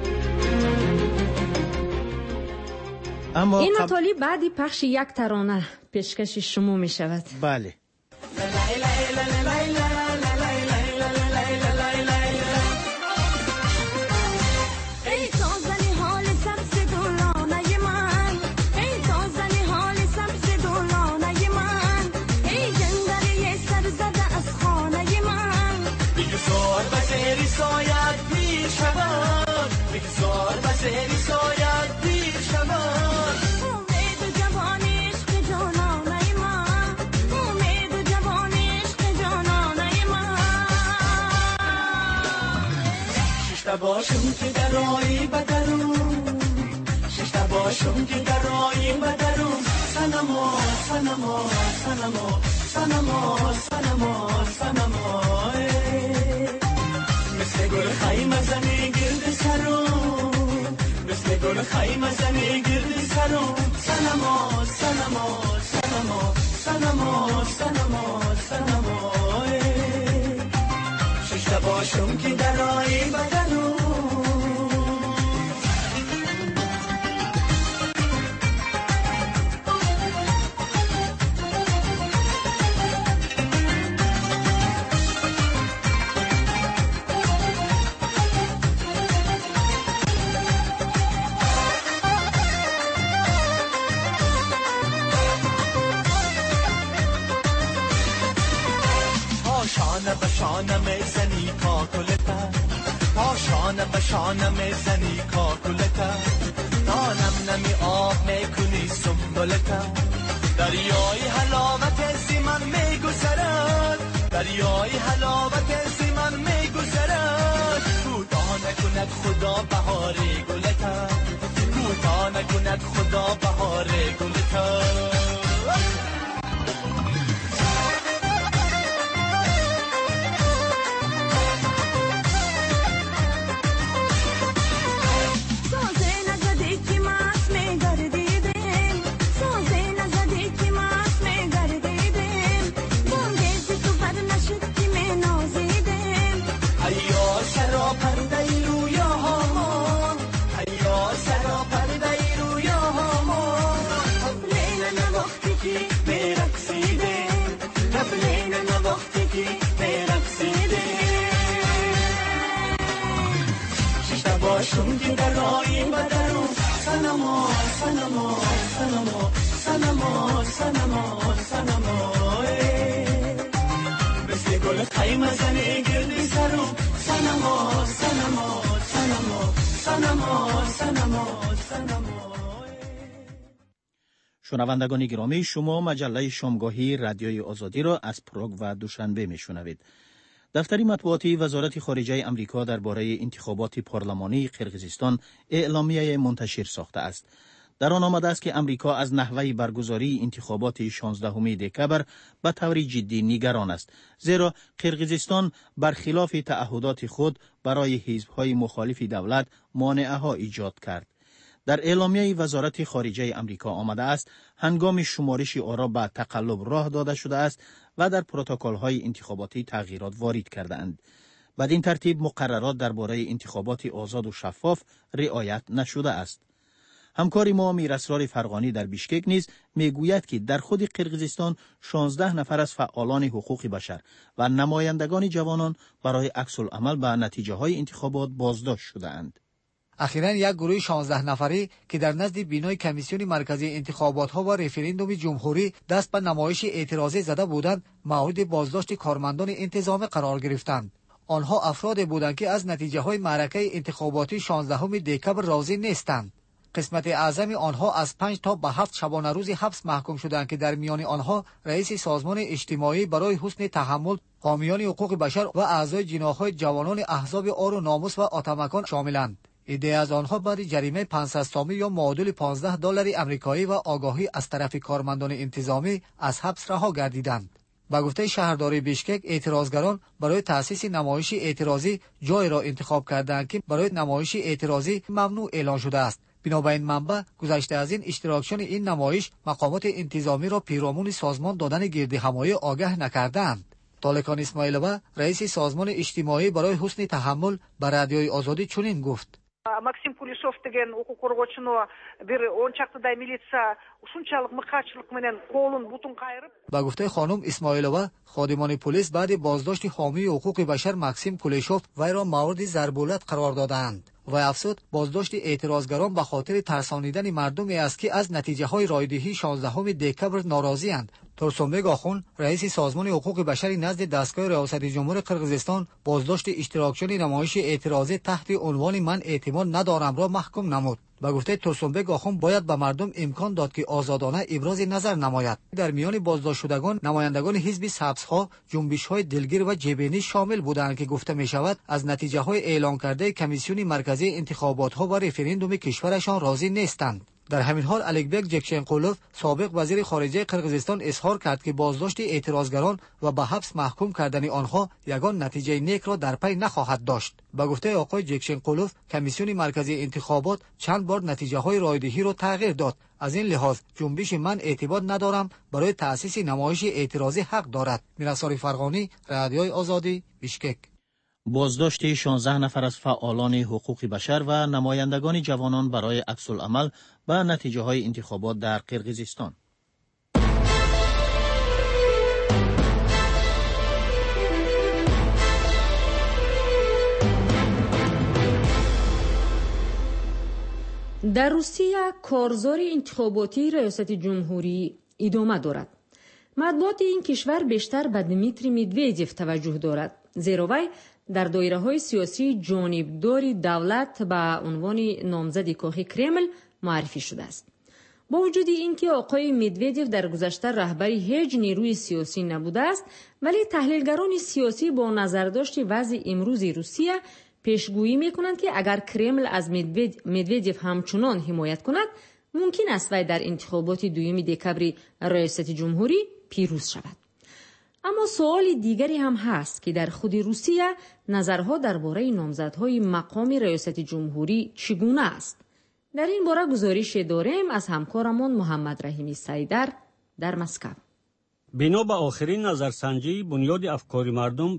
اما این مطالب بعدی پخش یک ترانه پیشکش شما می شود. بله. باشم که درایی بدرون ششتا باشم که درایی بدرون سنما سنما سنما سنما سنما سنما مثل گل خیمه زنی گرد سرون مثل گل خیمه زنی گرد سرون سنما سنما سنما سنما سنما سنما ششتا باشم که درایی بدرون شانه میزنی کاکلتا پاشانه به شانه میزنی کاکلتا نانم نمی آب میکنی سنبلتا دریای حلاوت زمان میگذرد دریای حلاوت زمان میگذرد کوتاه نکند خدا بهار گلتا کوتاه نکند خدا بهار گلتا باشم که درایی بدرون سنما سنما سنما سنما سنما سنما مثل گل خیمه زنی گردی سرون سنما سنما سنما سنما سنما سنما. شنوندگان گرامی، شما مجله شامگاهی رادیوی آزادی را از پراگ و دوشنبه میشنوید. دفتر مطبوعاتی وزارت خارجه امریکا درباره انتخابات پارلمانی قرقیزستان اعلامیه منتشر ساخته است. در آن آمده است که امریکا از نحوه برگزاری انتخابات 16 دکبر به طور جدی نگران است، زیرا قرقیزستان برخلاف تعهدات خود برای حزب‌های مخالف دولت مانعه‌ها ایجاد کرد. در اعلامیه وزارت خارجه امریکا آمده است هنگام شمارش آرا به تقلب راه داده شده است و در پروتکل‌های انتخاباتی تغییرات وارد کرده‌اند. بدین ترتیب مقررات درباره انتخابات آزاد و شفاف رعایت نشده است. همکار ما میراسرار فرغانی در بیشکک نیز میگوید که در خود قرقیزستان 16 نفر از فعالان حقوق بشر و نمایندگان جوانان برای عکس‌العمل به نتیجه‌های انتخابات بازداشت شده‌اند. اخیراً یک گروه 16 نفری که در نزد بینای کمیسیون مرکزی انتخابات‌ها و رفراندوم جمهوری دست به نمایش اعتراضی زده بودند، مورد بازداشت کارمندان انتظامی قرار گرفتند. آنها افراد بودند که از نتیجه‌های معرکه انتخاباتی 16 دکبر راضی نیستند. قسمت اعظم آنها از 5 تا به 7 شبانه روزی حبس محکوم شدند که در میان آنها رئیس سازمان اجتماعی برای حسن تحمل، حامیان حقوق بشر و اعضای جناح‌های جوانان احزاب آر و ناموس و آتمکان شاملند. عده از آنها بعد جریمه 500 سامی یا معادل $15 آمریکایی و آگاهی از طرف کارمندان انتظامی از حبس رها گردیدند. با گفته شهرداری بیشکک، اعتراضگران برای تأسیس نمایش اعتراضی جای را انتخاب کردند که برای نمایش اعتراضی ممنوع اعلان شده است. بنابراین منبع گذشته از این اشتراکشان این نمایش مقامات انتظامی را پیرامون سازمان دادن گردهمایی آگاه نکردند. طالقان اسماعیلوه رئیس سازمان اجتماعی برای حسن تحمل به رادیوی آزادی چنین گفت: Максим Kulishov деген укук коргоочуну бир 10 чактыдай милиция ушунчалык мыкачылык менен колун бутун кайрып. با گفته خانم اسماعیلوه، خادمان پلیس بعد بازداشت حامی حقوق بشر ماکسیم کولیشوف وی را مورد ضربالت قرار دادند. و افزود بازداشت اعتراضگران به خاطر ترسانیدن مردمی است که از نتیجه های رایدهی 16 دکبر ناراضی اند. تورسونبگ آخون رئیس سازمان حقوق بشر نزد دستگاه ریاست جمهور قرقیزستان بازداشت اشتراکچیان نمایش اعتراضی تحت عنوان من اعتماد ندارم را محکوم نمود. با گفته تورسونبگ آخون باید به مردم امکان داد که آزادانه ابراز نظر نماید. در میان بازداشت شدگان نمایندگان حزب سبزها، جنبش‌های دلگیر و جبینی شامل بودند که گفته می شود از نتیجه های اعلان کرده کمیسیون مرکزی انتخابات ها و رفراندوم کشورشان راضی نیستند. در همین حال الکبک جکشنقولوف سابق وزیر خارجه قرقیزستان اظهار کرد که بازداشت اعتراضگران و به حبس محکوم کردن آنها یگان نتیجه نیک را در پی نخواهد داشت. با گفته آقای جکشنقولوف کمیسیون مرکزی انتخابات چند بار نتیجه های رایدهی را تغییر داد. از این لحاظ جنبش من اعتماد ندارم برای تأسیس نمایش اعتراضی حق دارد. میرساری فرغانی، رادیوی آزادی، بیشکک. بازداشت 16 نفر از فعالان حقوق بشر و نمایندگان جوانان برای عکس‌العمل به نتیجه های انتخابات در قرقیزستان. در روسیه کارزار انتخاباتی ریاست جمهوری ادامه دارد. مطبوعات این کشور بیشتر به دمیتری مدویدیف توجه دارد، زیرا وی در دایره‌های سیاسی جانبدار دولت به عنوان نامزد کاخ کرمل معرفی شده است. با وجود اینکه آقای مدویدیف در گذشته رهبر هیچ نیروی سیاسی نبوده است، ولی تحلیلگران سیاسی با نظرداشت وضع امروز روسیه پیشگویی می‌کنند که اگر کرمل از مدویدیف همچنان حمایت کند، ممکن است وی در انتخابات 2 دکبر ریاست جمهوری پیروز شود. اما سوال دیگری هم هست که در خود روسیه نظرها درباره نامزدهای مقام ریاست جمهوری چگونه است. در این باره گزارش داریم از همکارمان محمد رحیمی سیدر در مسکو. بنا به آخرین نظرسنجی بنیاد افکار مردم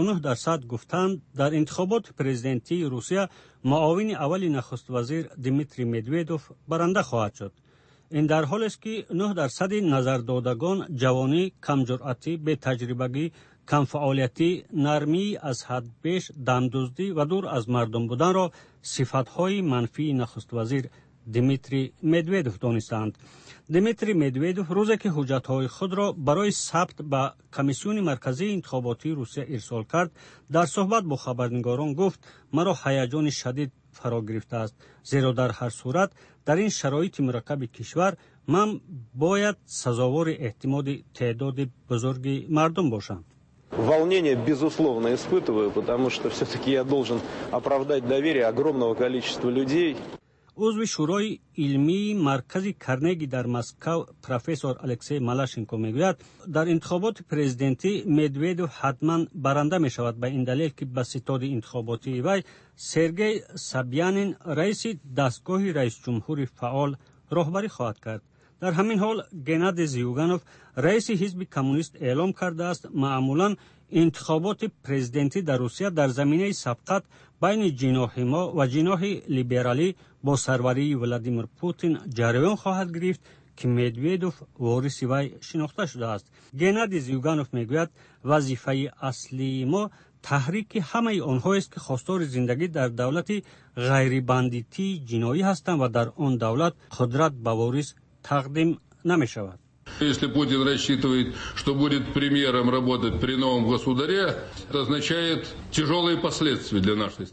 59% گفتند در انتخابات پرزیدنتی روسیه معاون اول نخست وزیر دیمیتری مدویدوف برنده خواهد شد. این در حالی است که 9% نظردادگان جوانی، کمجرأتی، بی تجربگی، کم فعالیتی، نرمی از حد بیش، دمدزدی و دور از مردم بودن را صفتهای منفی نخست وزیر دیمیتری مدویدوف دانستند. دیمیتری مدویدوف روزی که حجتهای خود را برای ثبت به کمیسیون مرکزی انتخاباتی روسیه ارسال کرد، در صحبت با خبرنگاران گفت مرا هیجان شدید فرا گرفته است، زیرا در هر صورت در این شرایط مرکب کشور من باید سزاوار اعتماد تعداد بزرگی مردم باشم. Волнение, безусловно, испытываю, потому что все-таки я должен оправдать доверие огромного количества людей. عضو شورای علمی مرکز کرنگی در مسکو پروفسور الکسی مالاشنکو میگوید در انتخابات پرزیدنتی مدویدوف حتما برنده می شود، به این دلیل که به ستاد انتخاباتی وی سرگئی سابیانین رئیس دستگاه رئیس جمهور فعال راهبری خواهد کرد. در همین حال گنادی زیوگانوف رئیس حزب کمونیست اعلام کرده است معمولا انتخابات پرزیدنتی در روسیه در زمینه سبقت بین جناح ما و جناح لیبرالی با سروری ولادیمیر پوتین جریان خواهد گرفت که مدویدوف وارث وی شناخته شده است. گنادی زیوگانوف میگوید وظیفه اصلی ما تحریک همه آنها است که خواستار زندگی در دولت غیر بندیتی جنایی هستند و در آن دولت قدرت به وارث تقدیم نمی شود. Если Путин рассчитывает, что будет премьером работать при новом государе, это означает тяжелые последствия для нашей страны.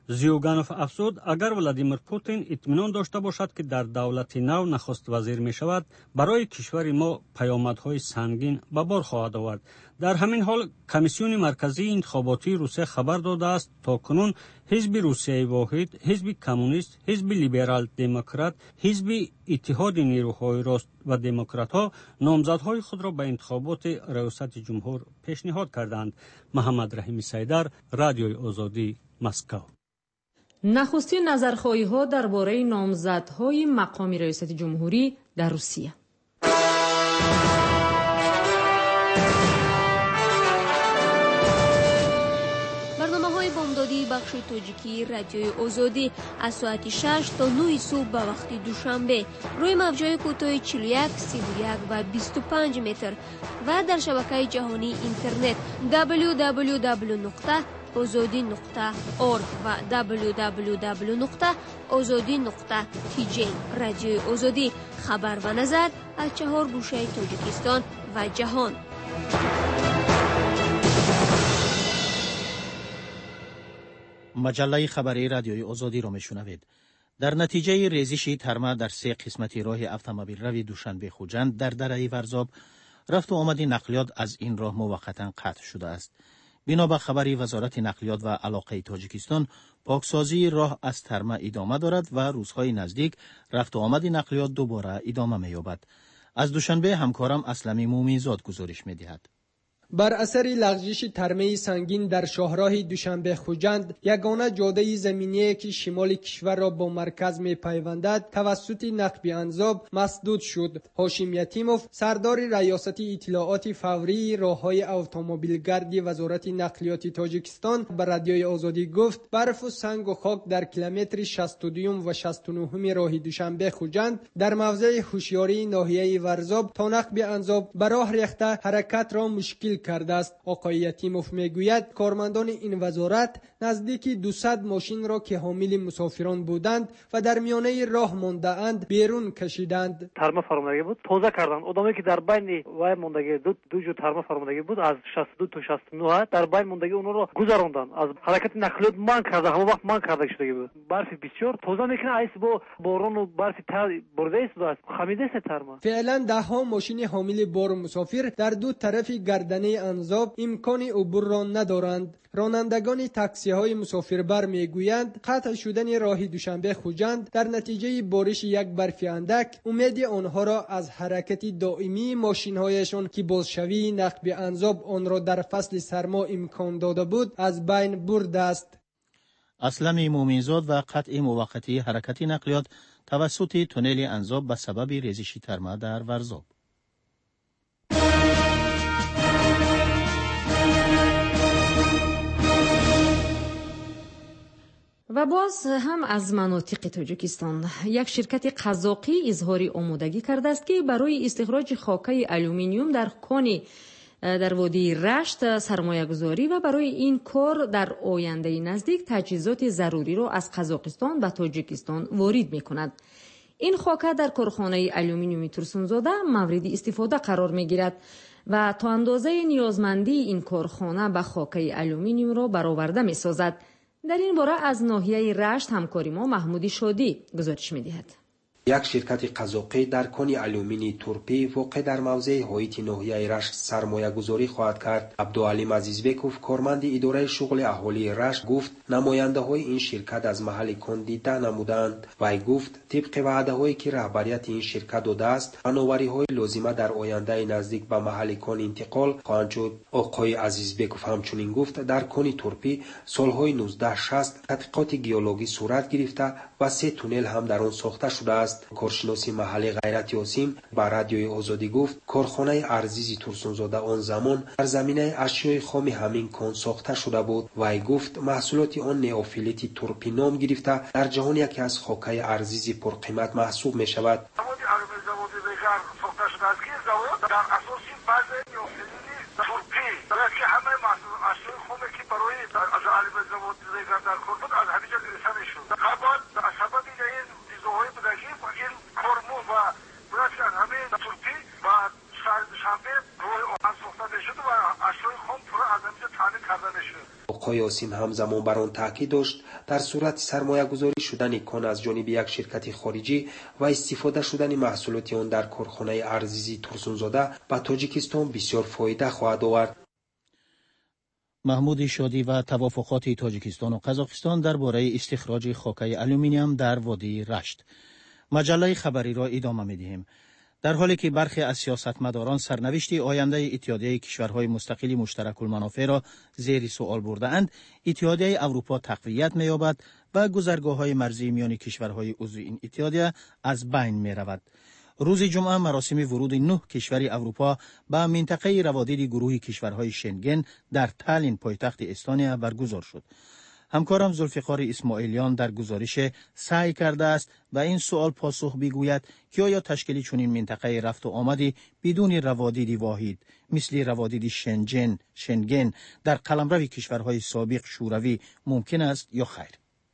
زیوگانوف افزود اگر ولادیمیر پوتین اطمینان داشته باشد که در دولت نو نخست وزیر می شود، برای کشور ما پیامدهای سنگین به بار خواهد آورد. در همین حال کمیسیون مرکزی انتخاباتی روسیه خبر داده است تا کنون حزب روسیه واحد، حزب کمونیست، حزب لیبرال دموکرات، حزب اتحاد نیروهای راست و دموکرات ها نامزدهای خود را به انتخابات ریاست جمهور پیشنهاد کردند. محمد رحیمی سیدر، رادیوی آزادی، مسکو. نخستین نظرخواهی ها درباره نامزدهای مقام ریاست جمهوری در روسیه. برنامه‌های بامدادی بخش تاجیکی رادیوی آزادی از ساعت 6 تا 9 صبح به وقت دوشنبه روی موج‌های کوتاه 41، 31 و 25 متر و در شبکه جهانی اینترنت www.azadi.org و www.azadi.tj. رادیوی آزادی، خبر و نظر از 4 گوشه تاجیکستان و جهان. مجله خبری رادیوی آزادی را میشنوید. در نتیجه ریزش ترمه در 3 قسمت راه اتومبیل روی دوشنبه خوجند در دره ورزاب، رفت و آمد نقلیات از این راه موقتا قطع شده است. بنا به خبری وزارت نقلیات و علاقه تاجیکستان، پاکسازی راه از ترمه ادامه دارد و روزهای نزدیک رفت و آمد نقلیات دوباره ادامه می‌یابد. از دوشنبه همکارم اسلمی مومینزاد گزارش می‌دهد. بر اثر لغزش ترمه سنگین در شاهراه دوشنبه خوجند، یگانه جاده زمینی که شمال کشور را با مرکز می‌پیوندد توسط نقب انزاب مسدود شد. هاشم یتیموف، سردار ریاست اطلاعات فوری راههای اتومبیلگردی وزارت نقلیات تاجیکستان، به رادیوی آزادی گفت برف و سنگ و خاک در کیلومتر 62 و 69 راه دوشنبه خوجند در موضع هوشیاری ناحیه ورزاب تا نقب انزاب به راه ریخته حرکت را مشکل کرده است. آقای یتیموف میگوید کارمندان این وزارت نزدیک 200 ماشین را که حامل مسافران بودند و در میانه راه مانده اند بیرون کشیدند. ترمه فرماندگی بود، توزیع کردند. آدمی که در بین وای ماندگی دو جو ترمه فرماندگی بود، از 62 تا 69 در بین ماندگی اونها را گذراندند. از حرکت نقلیات من کرده، همه وقت من کرده شده بود. برف بسیار توزیع میکنه، ایس با باران و برف برده است، خمیده است ترمه. فعلا ده ها ماشین حامل بار مسافر در دو طرف گردنه انزاب امکان عبور را ندارند. رانندگان تاکسی های مسافربر میگویند قطع شدن راه دوشنبه خوجند در نتیجه بارش یک برف اندک امید آنها را از حرکت دائمی ماشین هایشان که بازشوی نقب انزاب آن را در فصل سرما امکان داده بود از بین برده است. اسلمی مومینزاد و قطع موقتی حرکت نقلیات توسط تونل انزاب به سبب ریزش ترمه در ورزاب. و باز هم از مناطق تاجیکستان، یک شرکت قزاقی اظهار آمادگی کرده است که برای استخراج خاکه آلومینیوم در کانی در وادی رشت سرمایه گذاری و برای این کار در آینده نزدیک تجهیزات ضروری را از قزاقستان به تاجیکستان وارد می کند. این خاکه در کارخانه آلومینیوم ترسونزاده مورد استفاده قرار می گیرد و تا اندازه نیازمندی این کارخانه به خاکه آلومینیوم را برآورده می سازد. در این باره از ناحیه رشت همکاری ما محمودی شادی گزارش می‌دهد. یک شرکت قزاقی در کان آلومینی تورپی واقع در موضع حایط ناحیه رشت سرمایه گذاری خواهد کرد. عبدالعلیم عزیزبکوف، کارمند اداره شغل اهالی رشت، گفت نماینده های این شرکت از محل کان دیده نمودند. وی گفت طبق وعده هایی که رهبریت این شرکت داده است فناوری های لازمه در آینده نزدیک به محل کان انتقال خواهند شد. آقای عزیزبکوف همچنین گفت در کان تورپی سالهای 1960 تحقیقات گیولوژی صورت گرفته و 3 تونل هم در آن ساخته شده است. کارشناسی محلی غیرت یاسین با رادیوی آزادی گفت کارخانه ارزیزی ترسونزاده آن زمان در زمینه اشیاء خام همین کان ساخته شده بود. وی گفت محصولات آن نئوفیلیت تورپی نام گرفته در جهان یکی از خاکهای ارزیزی پرقیمت محسوب می شود. آقای آقای یاسین همزمان بر آن تاکید داشت در صورت سرمایه‌گذاری شدن کان از جانب یک شرکت خارجی و استفاده شدن محصولات آن در کارخانه ارزیزی ترسونزاده به تاجیکستان بسیار فایده خواهد آورد. محمود شادی و توافقات تاجیکستان و قزاقستان درباره استخراج خاکه آلومینیوم در وادی رشت. مجله خبری را ادامه می‌دهیم. در حالی که برخی از سیاستمداران سرنوشت آینده اتحادیه کشورهای مستقل مشترک المنافع را زیر سوال برده‌اند، اتحادیه اروپا تقویت می‌یابد و گذرگاه‌های مرزی میان کشورهای عضو این اتحادیه از بین می‌رود. روز جمعه مراسم ورود 9 کشور اروپا به منطقه روادید گروه کشورهای شنگن در تالین پایتخت استونیا برگزار شد. همکارم ذوالفقار اسماعیلیان در گزارش سعی کرده است و این سوال پاسخ بگوید که آیا تشکیل چنین منطقه رفت و آمدی بدون روادید واحد مثل روادید شنگن در قلمرو کشورهای سابق شوروی ممکن است یا خیر؟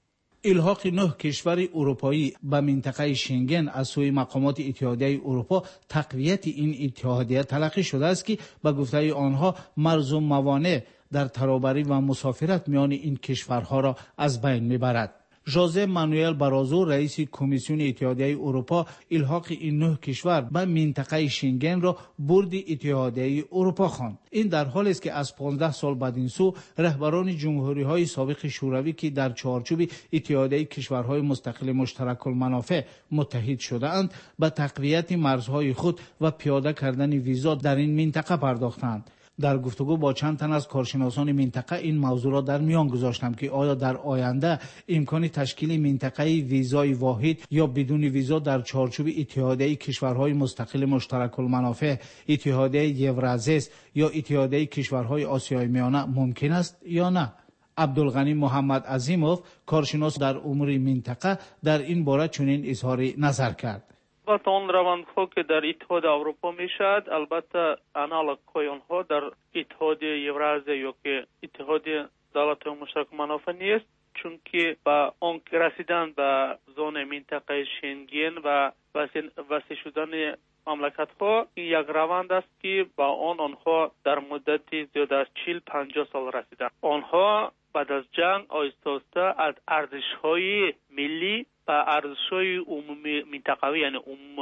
الحاق 9 کشور اروپایی به منطقه شنگن از سوی مقامات اتحادیه اروپا تقویت این اتحادیه تلقی شده است که به گفته آنها مرز و موانع در ترابری و مسافرت میان این کشورها را از بین میبرد. ژوزه مانوئل بارازو رئیس کمیسیون اتحادیه اروپا الحاق این 9 کشور به منطقه شنگن را برد اتحادیه اروپا خواند. این در حالی است که از 15 سال بعد این سو رهبران جمهوری‌های سابق شوروی که در چارچوب اتحادیه کشورهای مستقل مشترک المنافع متحد شده‌اند به تقویت مرزهای خود و پیاده کردن ویزا در این منطقه پرداختند. در گفتگو با چند تن از کارشناسان منطقه این موضوع را در میان گذاشتم که آیا در آینده امکان تشکیل منطقه ویزای واحد یا بدون ویزا در چارچوب اتحادیه کشورهای مستقل مشترک المنافع، اتحادیه یورازیس یا اتحادیه کشورهای آسیای میانه ممکن است یا نه؟ عبدالغنی محمد عظیموف کارشناس در امور منطقه در این باره چنین اظهار نظر کرد. البته آن روندها که در اتحاد اروپا میشد، البته آنالوگ های آنها در اتحاد یورازیا یا که اتحاد دولت‌های مشترک منافع نیست، چون که با آن رسیدن به زون منطقه شنگن و وسیع شدن مملکت ها این یک روند است که با آنها در مدت زیاد از 40-50 سال رسیدن. آنها بعد از جنگ آهسته از ارزش‌های ملی و ارزش‌های عمومی منطقوی یعنی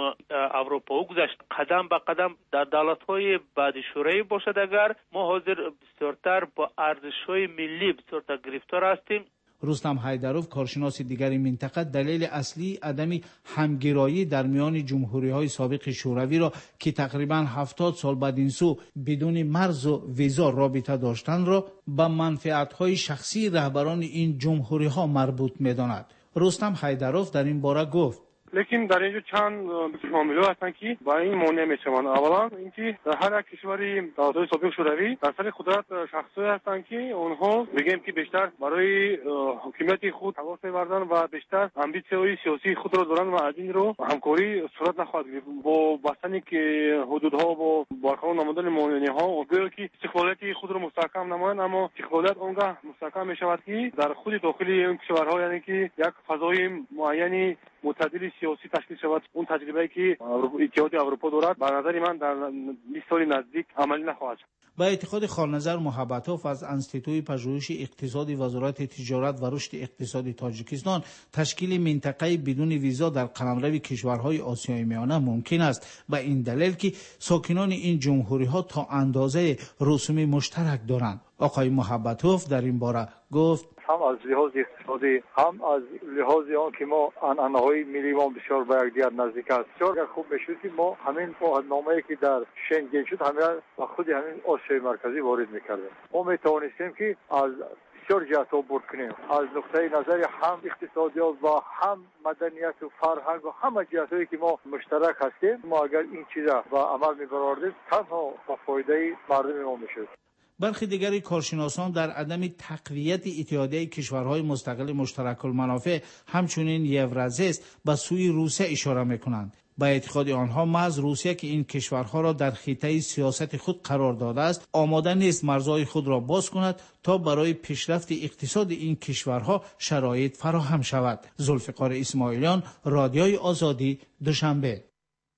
اروپا گذشت. قدم به قدم در دولت‌های بعد شوروی باشد اگر ما حاضر بسیارتر با ارزش‌های ملی بسیارتر گرفتار هستیم. رستم حیدروف کارشناس دیگری منطقه دلیل اصلی عدم همگرایی در میان جمهوری‌های سابق شوروی را که تقریباً 70 سال بعد این سو بدون مرز و ویزا رابطه داشتن را به منفعت‌های شخصی رهبران این جمهوری‌ها مربوط می‌داند. رستم حیدروف در این باره گفت: لیکن در اینجا چند معامله هستن که با این مانع میشوند. اولا اینکه هر یک کشوری دولت‌های سابق شوروی در سر قدرت شخصی هستن که اونها میگیم که بیشتر برای حکومت خود حواس می‌بردن و بیشتر امبیسی‌های سیاسی خود را دارن و از این رو همکاری صورت نخواهد گرفت. با بستن که حدودها با بارقرار نمودن مانع‌ها و که استقلالیت خود را مستحکم نمایند، اما استقلالیت اونگاه مستحکم میشود که در خود داخل این کشورها یعنی که یک فضای معینی معتدل سیاسی تشکیل شود. اون تجربه‌ای که اتحاد اروپا دارد به نظر من در 20 سال نزدیک عملی نخواهد شد. با اعتقاد خالنظر محبتوف از انستیتوی پژوهش اقتصادی وزارت تجارت و رشد اقتصادی تاجیکستان، تشکیل منطقه بدون ویزا در قلمرو کشورهای آسیای میانه ممکن است به این دلیل که ساکنان این جمهوری‌ها تا اندازه رسوم مشترک دارند. آقای محبتوف در این باره گفت: هم از لحاظ اقتصادی هم از لحاظ آن که ما عنعنه‌های ملی ما بسیار به یکدیگر نزدیک است. بسیار خوب میشود که ما همین عهدنامه‌ای که در شنگن شد همین و خود همین آسیای مرکزی وارد می‌کردیم. ما می‌توانستیم که از بسیار جهت‌ها برد کنیم، از نقطه نظر هم اقتصادیات و هم مدنیت و فرهنگ و همه جهت‌هایی که ما مشترک هستیم. ما اگر این چیزا به عمل می‌بردیم تنها به فایده مردم ما می‌شد. برخی دیگری کارشناسان در عدم تقویت اتحادیه کشورهای مستقل مشترک المنافع همچنین یورازیس به سوی روسیه اشاره می‌کنند. با اعتقاد آنها محض روسیه که این کشورها را در خطه سیاست خود قرار داده است آماده نیست مرزهای خود را باز کند تا برای پیشرفت اقتصاد این کشورها شرایط فراهم شود. ذوالفقار اسماعیلیان، رادیوی آزادی، دوشنبه.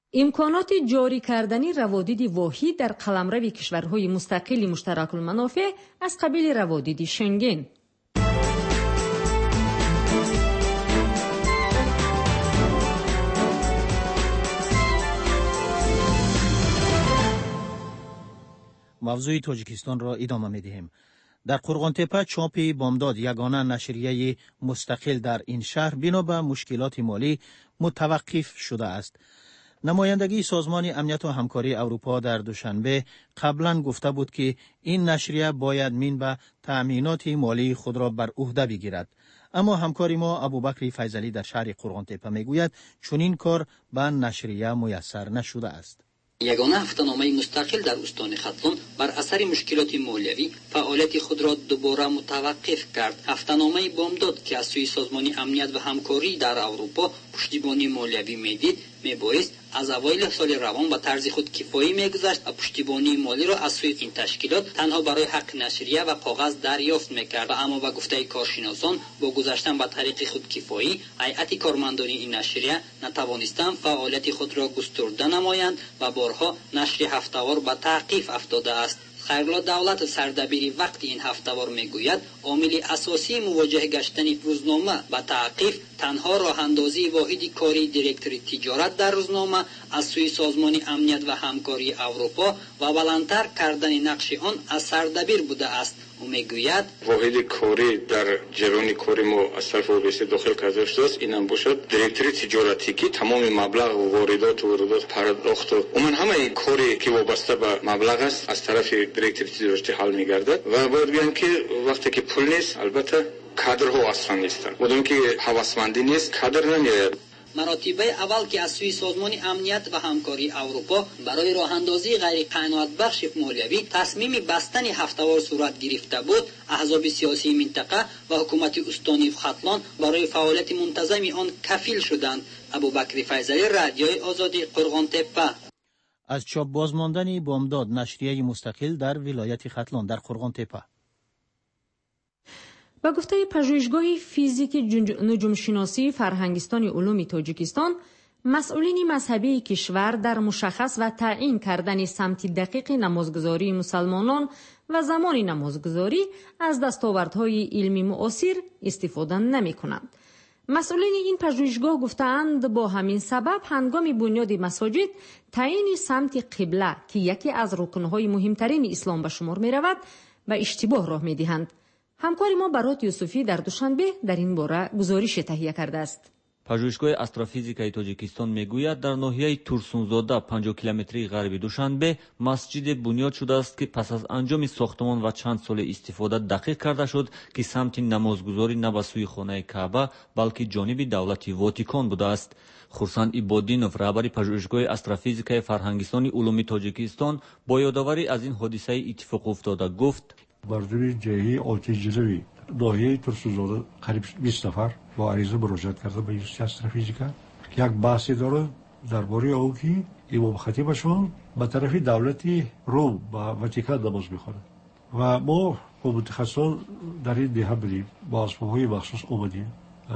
امکانات جاری کردن روادید واحد در قلمرو کشورهای مستقل مشترک المنافع از قبیل روادید شنگن. موضوع تاجیکستان را ادامه می‌دهیم. در قرغان‌تپه چاپ بامداد یگانه نشریه مستقل در این شهر بنا به مشکلات مالی متوقف شده است. نمایندگی سازمان امنیت و همکاری اروپا در دوشنبه قبلا گفته بود که این نشریه باید من به تأمینات مالی خود را بر عهده بگیرد. اما همکار ما ابوبکر فیضلی در شهر قرغان‌تپه میگوید چون این کار به نشریه میسر نشده است. یگانه هفته‌نامه مستقل در استان ختلون بر اثر مشکلات مالیوی فعالیت خود را دوباره متوقف کرد. هفته‌نامه بامداد که از سوی سازمان امنیت و همکاری در اروپا پشتیبانی مالیوی میدید میبایست از اوایل سال روان به طرز خود کفایی میگذشت و پشتیبانی مالی را از سوی این تشکیلات تنها برای حق نشریه و کاغذ دریافت میکرد. اما با گفته کارشناسان با گذشتن به طریق خود کفایی هیئت کارمندان این نشریه نتوانستند فعالیت خود را گسترده نمایند و بارها نشر هفته‌وار به توقف افتاده است. خیرالله دولت سردبیر وقت این هفته‌وار میگوید عامل اساسی مواجه گشتن روزنامه به توقف تنها راه اندازی واحد کاری دیرکتور تجارت در روزنامه از سوی سازمان امنیت و همکاری اروپا و بلندتر کردن نقش آن از سردبیر بوده است. او میگوید واحد کاری در جریان کاری ما از طرف OBS داخل کرده شده است. اینم باشد دیرکتور تجارتی که تمام مبلغ و واردات و پرداخت و عموما همه کاری که وابسته به مبلغ است از طرف دیرکتور تجارتی حل میگردد و باید بگم که وقتی که پول نیست البته کادرها اصلا نیستند. مادامی که هوسمندی نیست کادر نمیاد. مراتب اول که از سوی سازمان امنیت و همکاری اروپا برای راه اندازی غیر قناعت بخش مالیوی تصمیم بستن هفته‌وار صورت گرفته بود، احزاب سیاسی منطقه و حکومت استانی ختلان برای فعالیت منتظم آن کفیل شدند. ابوبکر فیضلی، رادیوی آزادی، قرغان‌تپه. از چاپ بازماندن بامداد نشریه مستقل در ولایت ختلان در قرغان‌تپه. با گفته پژوهشگاه فیزیک نجومشناسی فرهنگستان علوم تاجیکستان، مسئولین مذهبی کشور در مشخص و تعیین کردن سمت دقیق نمازگزاری مسلمانان و زمان نمازگزاری از دستاوردهای علمی معاصر استفاده نمی کنند. مسئولین این پژوهشگاه گفتند با همین سبب هنگام بنیاد مساجد تعیین سمت قبله که یکی از رکنهای مهمترین اسلام به شمار می رود به اشتباه راه می دهند. همکار ما برات یوسفی در دوشنبه در این باره گزارش تهیه کرده است. پژوهشگاه استروفیزیکای تاجیکستان میگوید در ناحیه تورسونزاده 50 کیلومتری غربی دوشنبه مسجد بنیاد شده است که پس از انجام ساختمان و چند سال استفاده دقیق کرده شد که سمت نمازگزاری نه به سوی خانه کعبه بلکه جانب دولت واتیکان بوده است. خورسند ایبادینوف، رهبر پژوهشگاه استروفیزیکای فرهنگستان علوم تاجیکستان، با یادآوری از این حادثه اتفاق افتاده گفت: مردم جایی آتش‌جلوی ناحیه تورسونزاده قریب 20 نفر با عریضه مراجعت کرده به یونیورسیته استروفیزیکا که یک بحثی داره درباره او که امام خطیبشون به طرف دولت روم و واتیکان نماز میخوانه و ما با متخصصان در این دهه بودیم با اسباب‌های مخصوص اومدیم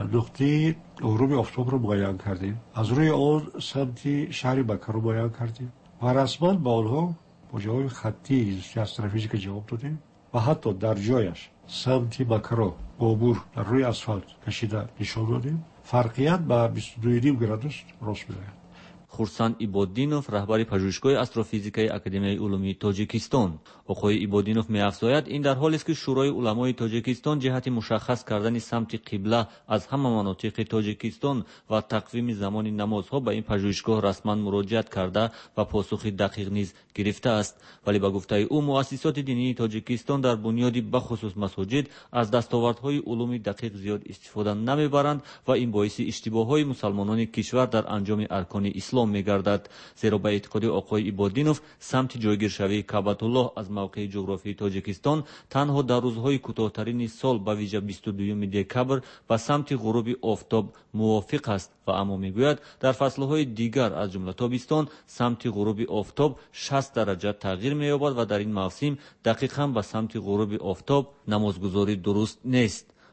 نقطه غروب آفتاب رو معاین کردیم، از روی آن سمت شهر مکه رو معاین کردیم و رسما با آنها با جواب خطی یونیورسیته استروفیزیکا جواب دادیم و حتی در جایش سمت مکه رو عبور در روی اسفالت کشیده نشان دادیم. فرقیت به 22.5 گرادوس راست می‌آید. خورسند ایبادینوف، رهبر پژوهشگاه استروفیزیکای اکادمیای علومی تاجیکستان، آقای ایبادینوف می‌افزاید این در حالی است که شورای علمای تاجیکستان جهت مشخص کردن سمت قبله از همه مناطق تاجیکستان و تقویم زمان نمازها به این پژوهشگاه رسما مراجعت کرده و پاسخ دقیق نیز گرفته است، ولی با گفته او مؤسسات دینی تاجیکستان در بنیاد بخصوص مساجد از دستاوردهای علومی دقیق زیاد استفاده نمیبرند و این باعث اشتباه‌های مسلمانان کشور در انجام ارکان اسلام میگردد. زیرا به اعتقاد آقای ایبادینوف سمت جایگیرشوی کعبة الله از موقع جغرافیایی تاجیکستان تنها در روزهای کوتاه‌ترین سال به ویژه 22 دکبر به سمت غروب آفتاب موافق است و اما میگوید در فصل‌های دیگر از جمله تابستان سمت غروب آفتاب 60 درجه تغییر می‌یابد و در این موسم دقیقاً به سمت غروب آفتاب نمازگزاری درست نیست.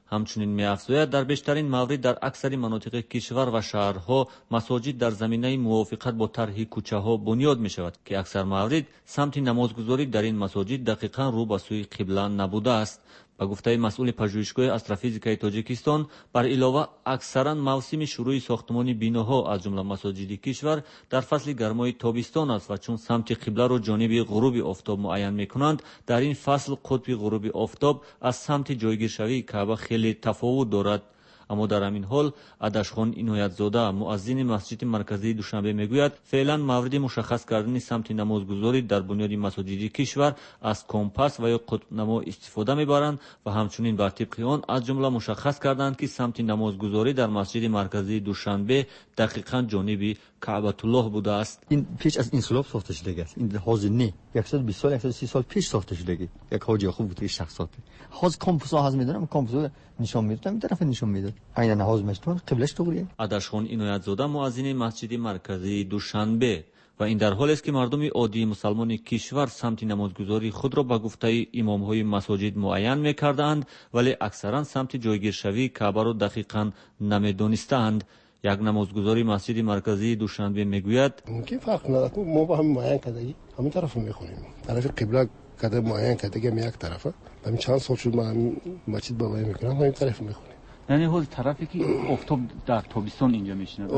ҳамчунин меафзояд дар бештарин маврид дар аксари манотиқи кишвар ва шаҳрҳо масоҷид дар заминаи мувофиқат бо тарҳи кӯчаҳо бунёд мешавад ки аксар маврид самти намозгузорӣ дар ин масоҷид дақиқан рӯ ба сӯи қибла набудааст. ба гуфтаи масъули пажӯҳишгоҳи астрофизикаи тоҷикистон, бар илова аксаран мавсими шурӯъи сохтмони биноҳо аз ҷумла масоҷиди кишвар дар фасли гармои тобистон аст ва чун самти қибларо ҷониби ғуруби офтоб муайян мекунанд, дар ин фасл қутби ғуруби офтоб аз самти ҷойгиршавии каъба хеле тафовут дорад. аммо дар ҳамин ҳол Адашхон Иноятзода, муаззини масҷиди марказии Душанбе мегӯяд, феълан мавриди мушаххас кардани самти намозгузорӣ дар бунёди масоҷиди кишвар аз компас ва ё қутбнамо истифода мебаранд ва ҳамчунин бар тибқи он аз ҷумла мушаххас карданд ки самти намозгузорӣ дар масҷиди марказии Душанбе дақиқан ҷониби Каъбатуллоҳ будааст. ин пеш аз инсулоб сохта шудагааст. ин ҳозир не 120 сол 130 сол пеш сохта шудагӣ. як ҳоҷи хуб буд ки шахсоте ҳозир компасо ҳаз медонам, компасо нишон медод, ин тарафа нишон медод. айнан ҳозир маштон қиблаш туғрия. Адашхон Иноятзода, муаззини масҷиди марказии Душанбе. ва ин дар ҳолест ки мардуми оддии мусалмони кишвар самти намозгузории худро ба гуфтаи имомҳои масоҷид муайян мекардаанд, вале аксаран самти ҷойгиршавии Каъбаро дақиқан намедонистаанд. як намозгузори масҷиди марказии Душанбе мегӯяд: мумкин фарқ надорад, мо ба ҳамин муайян кардагӣ ҳамин тарафа мехонем, тарафи қибла када муайян кардагӣ ҳам як тарафа. ҳамин чанд сол шуд ман масҷид бавай мекунам, ҳамин тарафа мехонем. яъне ҳозир тарафе ки офтоб дар тобистон инҷо мешинад.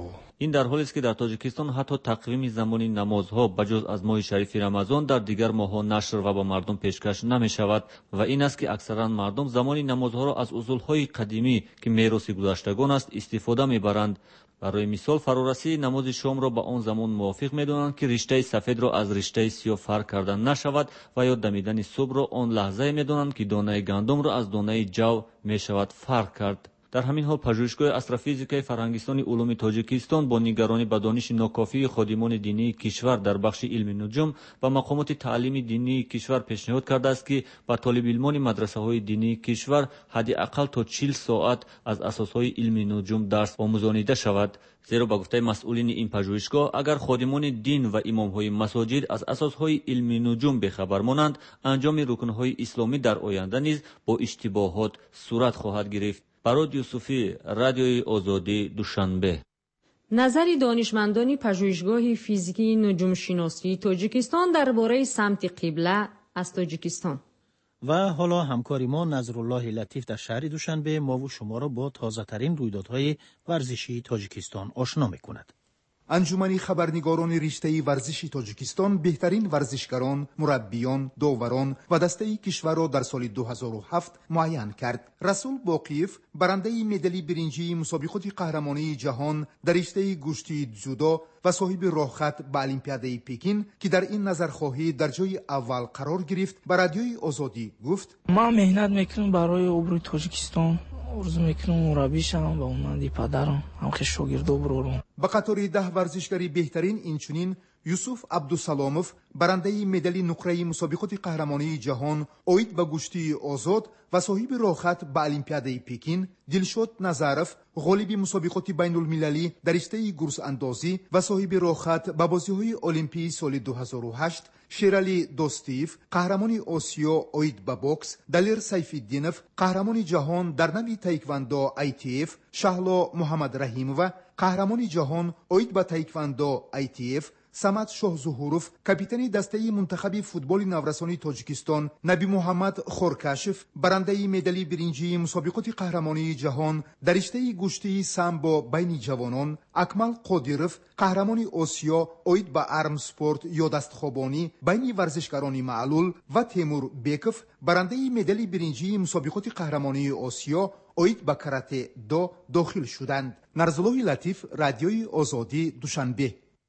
ин дар ҳолест ки дар Тоҷикистон ҳатто тақвими замони намозҳо ба ҷуз аз моҳи шарифи Рамазон дар дигар моҳҳо нашр ва ба мардум пешкаш намешавад ва ин аст ки аксаран мардум замони намозҳоро аз усулҳои қадимӣ ки мероси гузаштагон аст истифода мебаранд. барои мисол фарорасии намози шомро ба он замон мувофиқ медонанд ки риштаи сафедро аз риштаи сиёҳ фарқ карда нашавад ва ё дамидани субҳро он лаҳзае медонанд ки донаи гандумро аз донаи ҷав мешавад фарқ кард. дар ҳамин ҳол пажӯҳишгоҳи астрофизикаи Фарҳангистони улуми Тоҷикистон бо нигаронӣ ба дониши нокофии ходимони динии кишвар дар бахши илми нуҷум ва мақомоти таълими динии кишвар пешниҳод кардааст ки ба толибилмони мадрасаҳои динии кишвар ҳадди ақал то 40 соат аз асосҳои илми нуҷум дарс омӯзонида шавад. зеро ба гуфтаи масъулини ин пажӯҳишгоҳ, агар ходимони дин ва имомҳои масоҷид аз асосҳои илми нуҷум бехабар монанд, анҷоми рукнҳои исломӣ дар оянда низ бо иштибоҳот сурат хоҳад гирифт. барод Юсуфӣ, Радиои Озодӣ, Душанбе. назари донишмандони пажӯҳишгоҳи физикии нуҷумшиносии Тоҷикистон дар бораи самти қибла аз Тоҷикистон. ва ҳоло ҳамкори мо Назруллоҳи Латиф дар шаҳри Душанбе мову шуморо бо тозатарин рӯйдодҳои варзишии Тоҷикистон ошно мекунад. анҷумани хабарнигорони риштаи варзиши Тоҷикистон беҳтарин варзишгарон, мураббиён, доварон ва дастаи кишварро дар соли 2007 муайян кард. Расул Боқиев, барандаи медали биринҷии мусобиқоти қаҳрамонии ҷаҳон дар риштаи гӯштии дзюдо ва соҳиби роҳхат ба Олимпиадаи Пекин, ки дар ин назархоҳӣ дар ҷойи аввал қарор гирифт, ба Радиои Озодӣ гуфт: ман меҳнат мекунам барои обрӯи Тоҷикистон. орзу мекунам мураббӣ шавам ба монанди падарам, ҳамхе шогирдо бурорам. ба қатори 10 варзишгари беҳтарин инчунин Юсуф Абдусаломов, барандаи медали нуқраи мусобиқоти қаҳрамонии ҷаҳон оид ба гӯштии озод ва соҳиби роҳхат ба Олимпиадаи Пекин, Дилшод Назаров, ғолиби мусобиқоти байнулмилалӣ дар риштаи гурзандозӣ ва соҳиби роҳхат ба бозиҳои олимпии соли 2008, Шерали Достиев, қаҳрамони Осиё оид ба бокс, Далер Сайфиддинов, қаҳрамони ҷаҳон дар нави таеквондо ITF, Шаҳло Муҳаммадрахимова, қаҳрамони ҷаҳон оид ба таеквондо ITF, Самад Шоҳзуҳуров, капитани дастаи мунтахаби футболи наврасони Тоҷикистон, Наби Муҳаммад Хоркашев, барандаи медали биринҷии мусобиқоти қаҳрамонии ҷаҳон дар риштаи гӯштии самбо байни ҷавонон, Акмал Қодиров, қаҳрамони Осиё оид ба армспорт ё дастхобонӣ байни варзишгарони маълул ва Темур Беков, барандаи медали биринҷии мусобиқоти қаҳрамонии Осиё оид ба карате до дохил шуданд. Нарзуллоҳи Латиф, Радиои Озодӣ, Душанбе.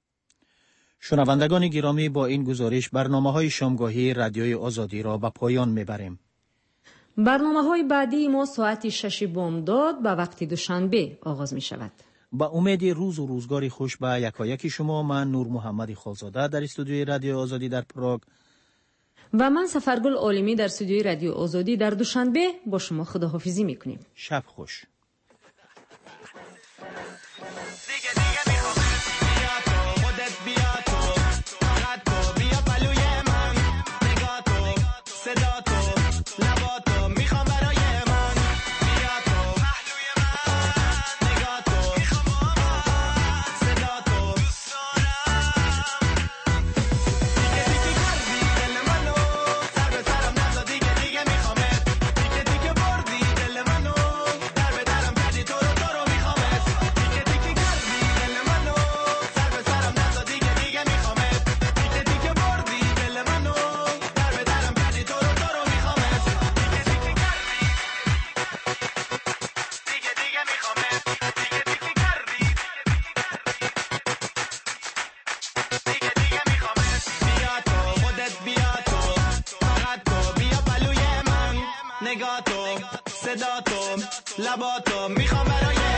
شنوندگان گرامی، با این گزارش برنامه‌های شامگاهی رادیوی آزادی را به پایان میبریم. برنامه‌های بعدی ما ساعت 6 بامداد به وقت دوشنبه آغاز می شود. با امید روز و روزگاری خوش به یکایک شما، من نور محمد خالزاده در استودیوی رادیو آزادی در پراگ و من سفرگل عالمی در استودیوی رادیو آزادی در دوشنبه با شما خداحافظی میکنیم. شب خوش. لباتو میخوام برای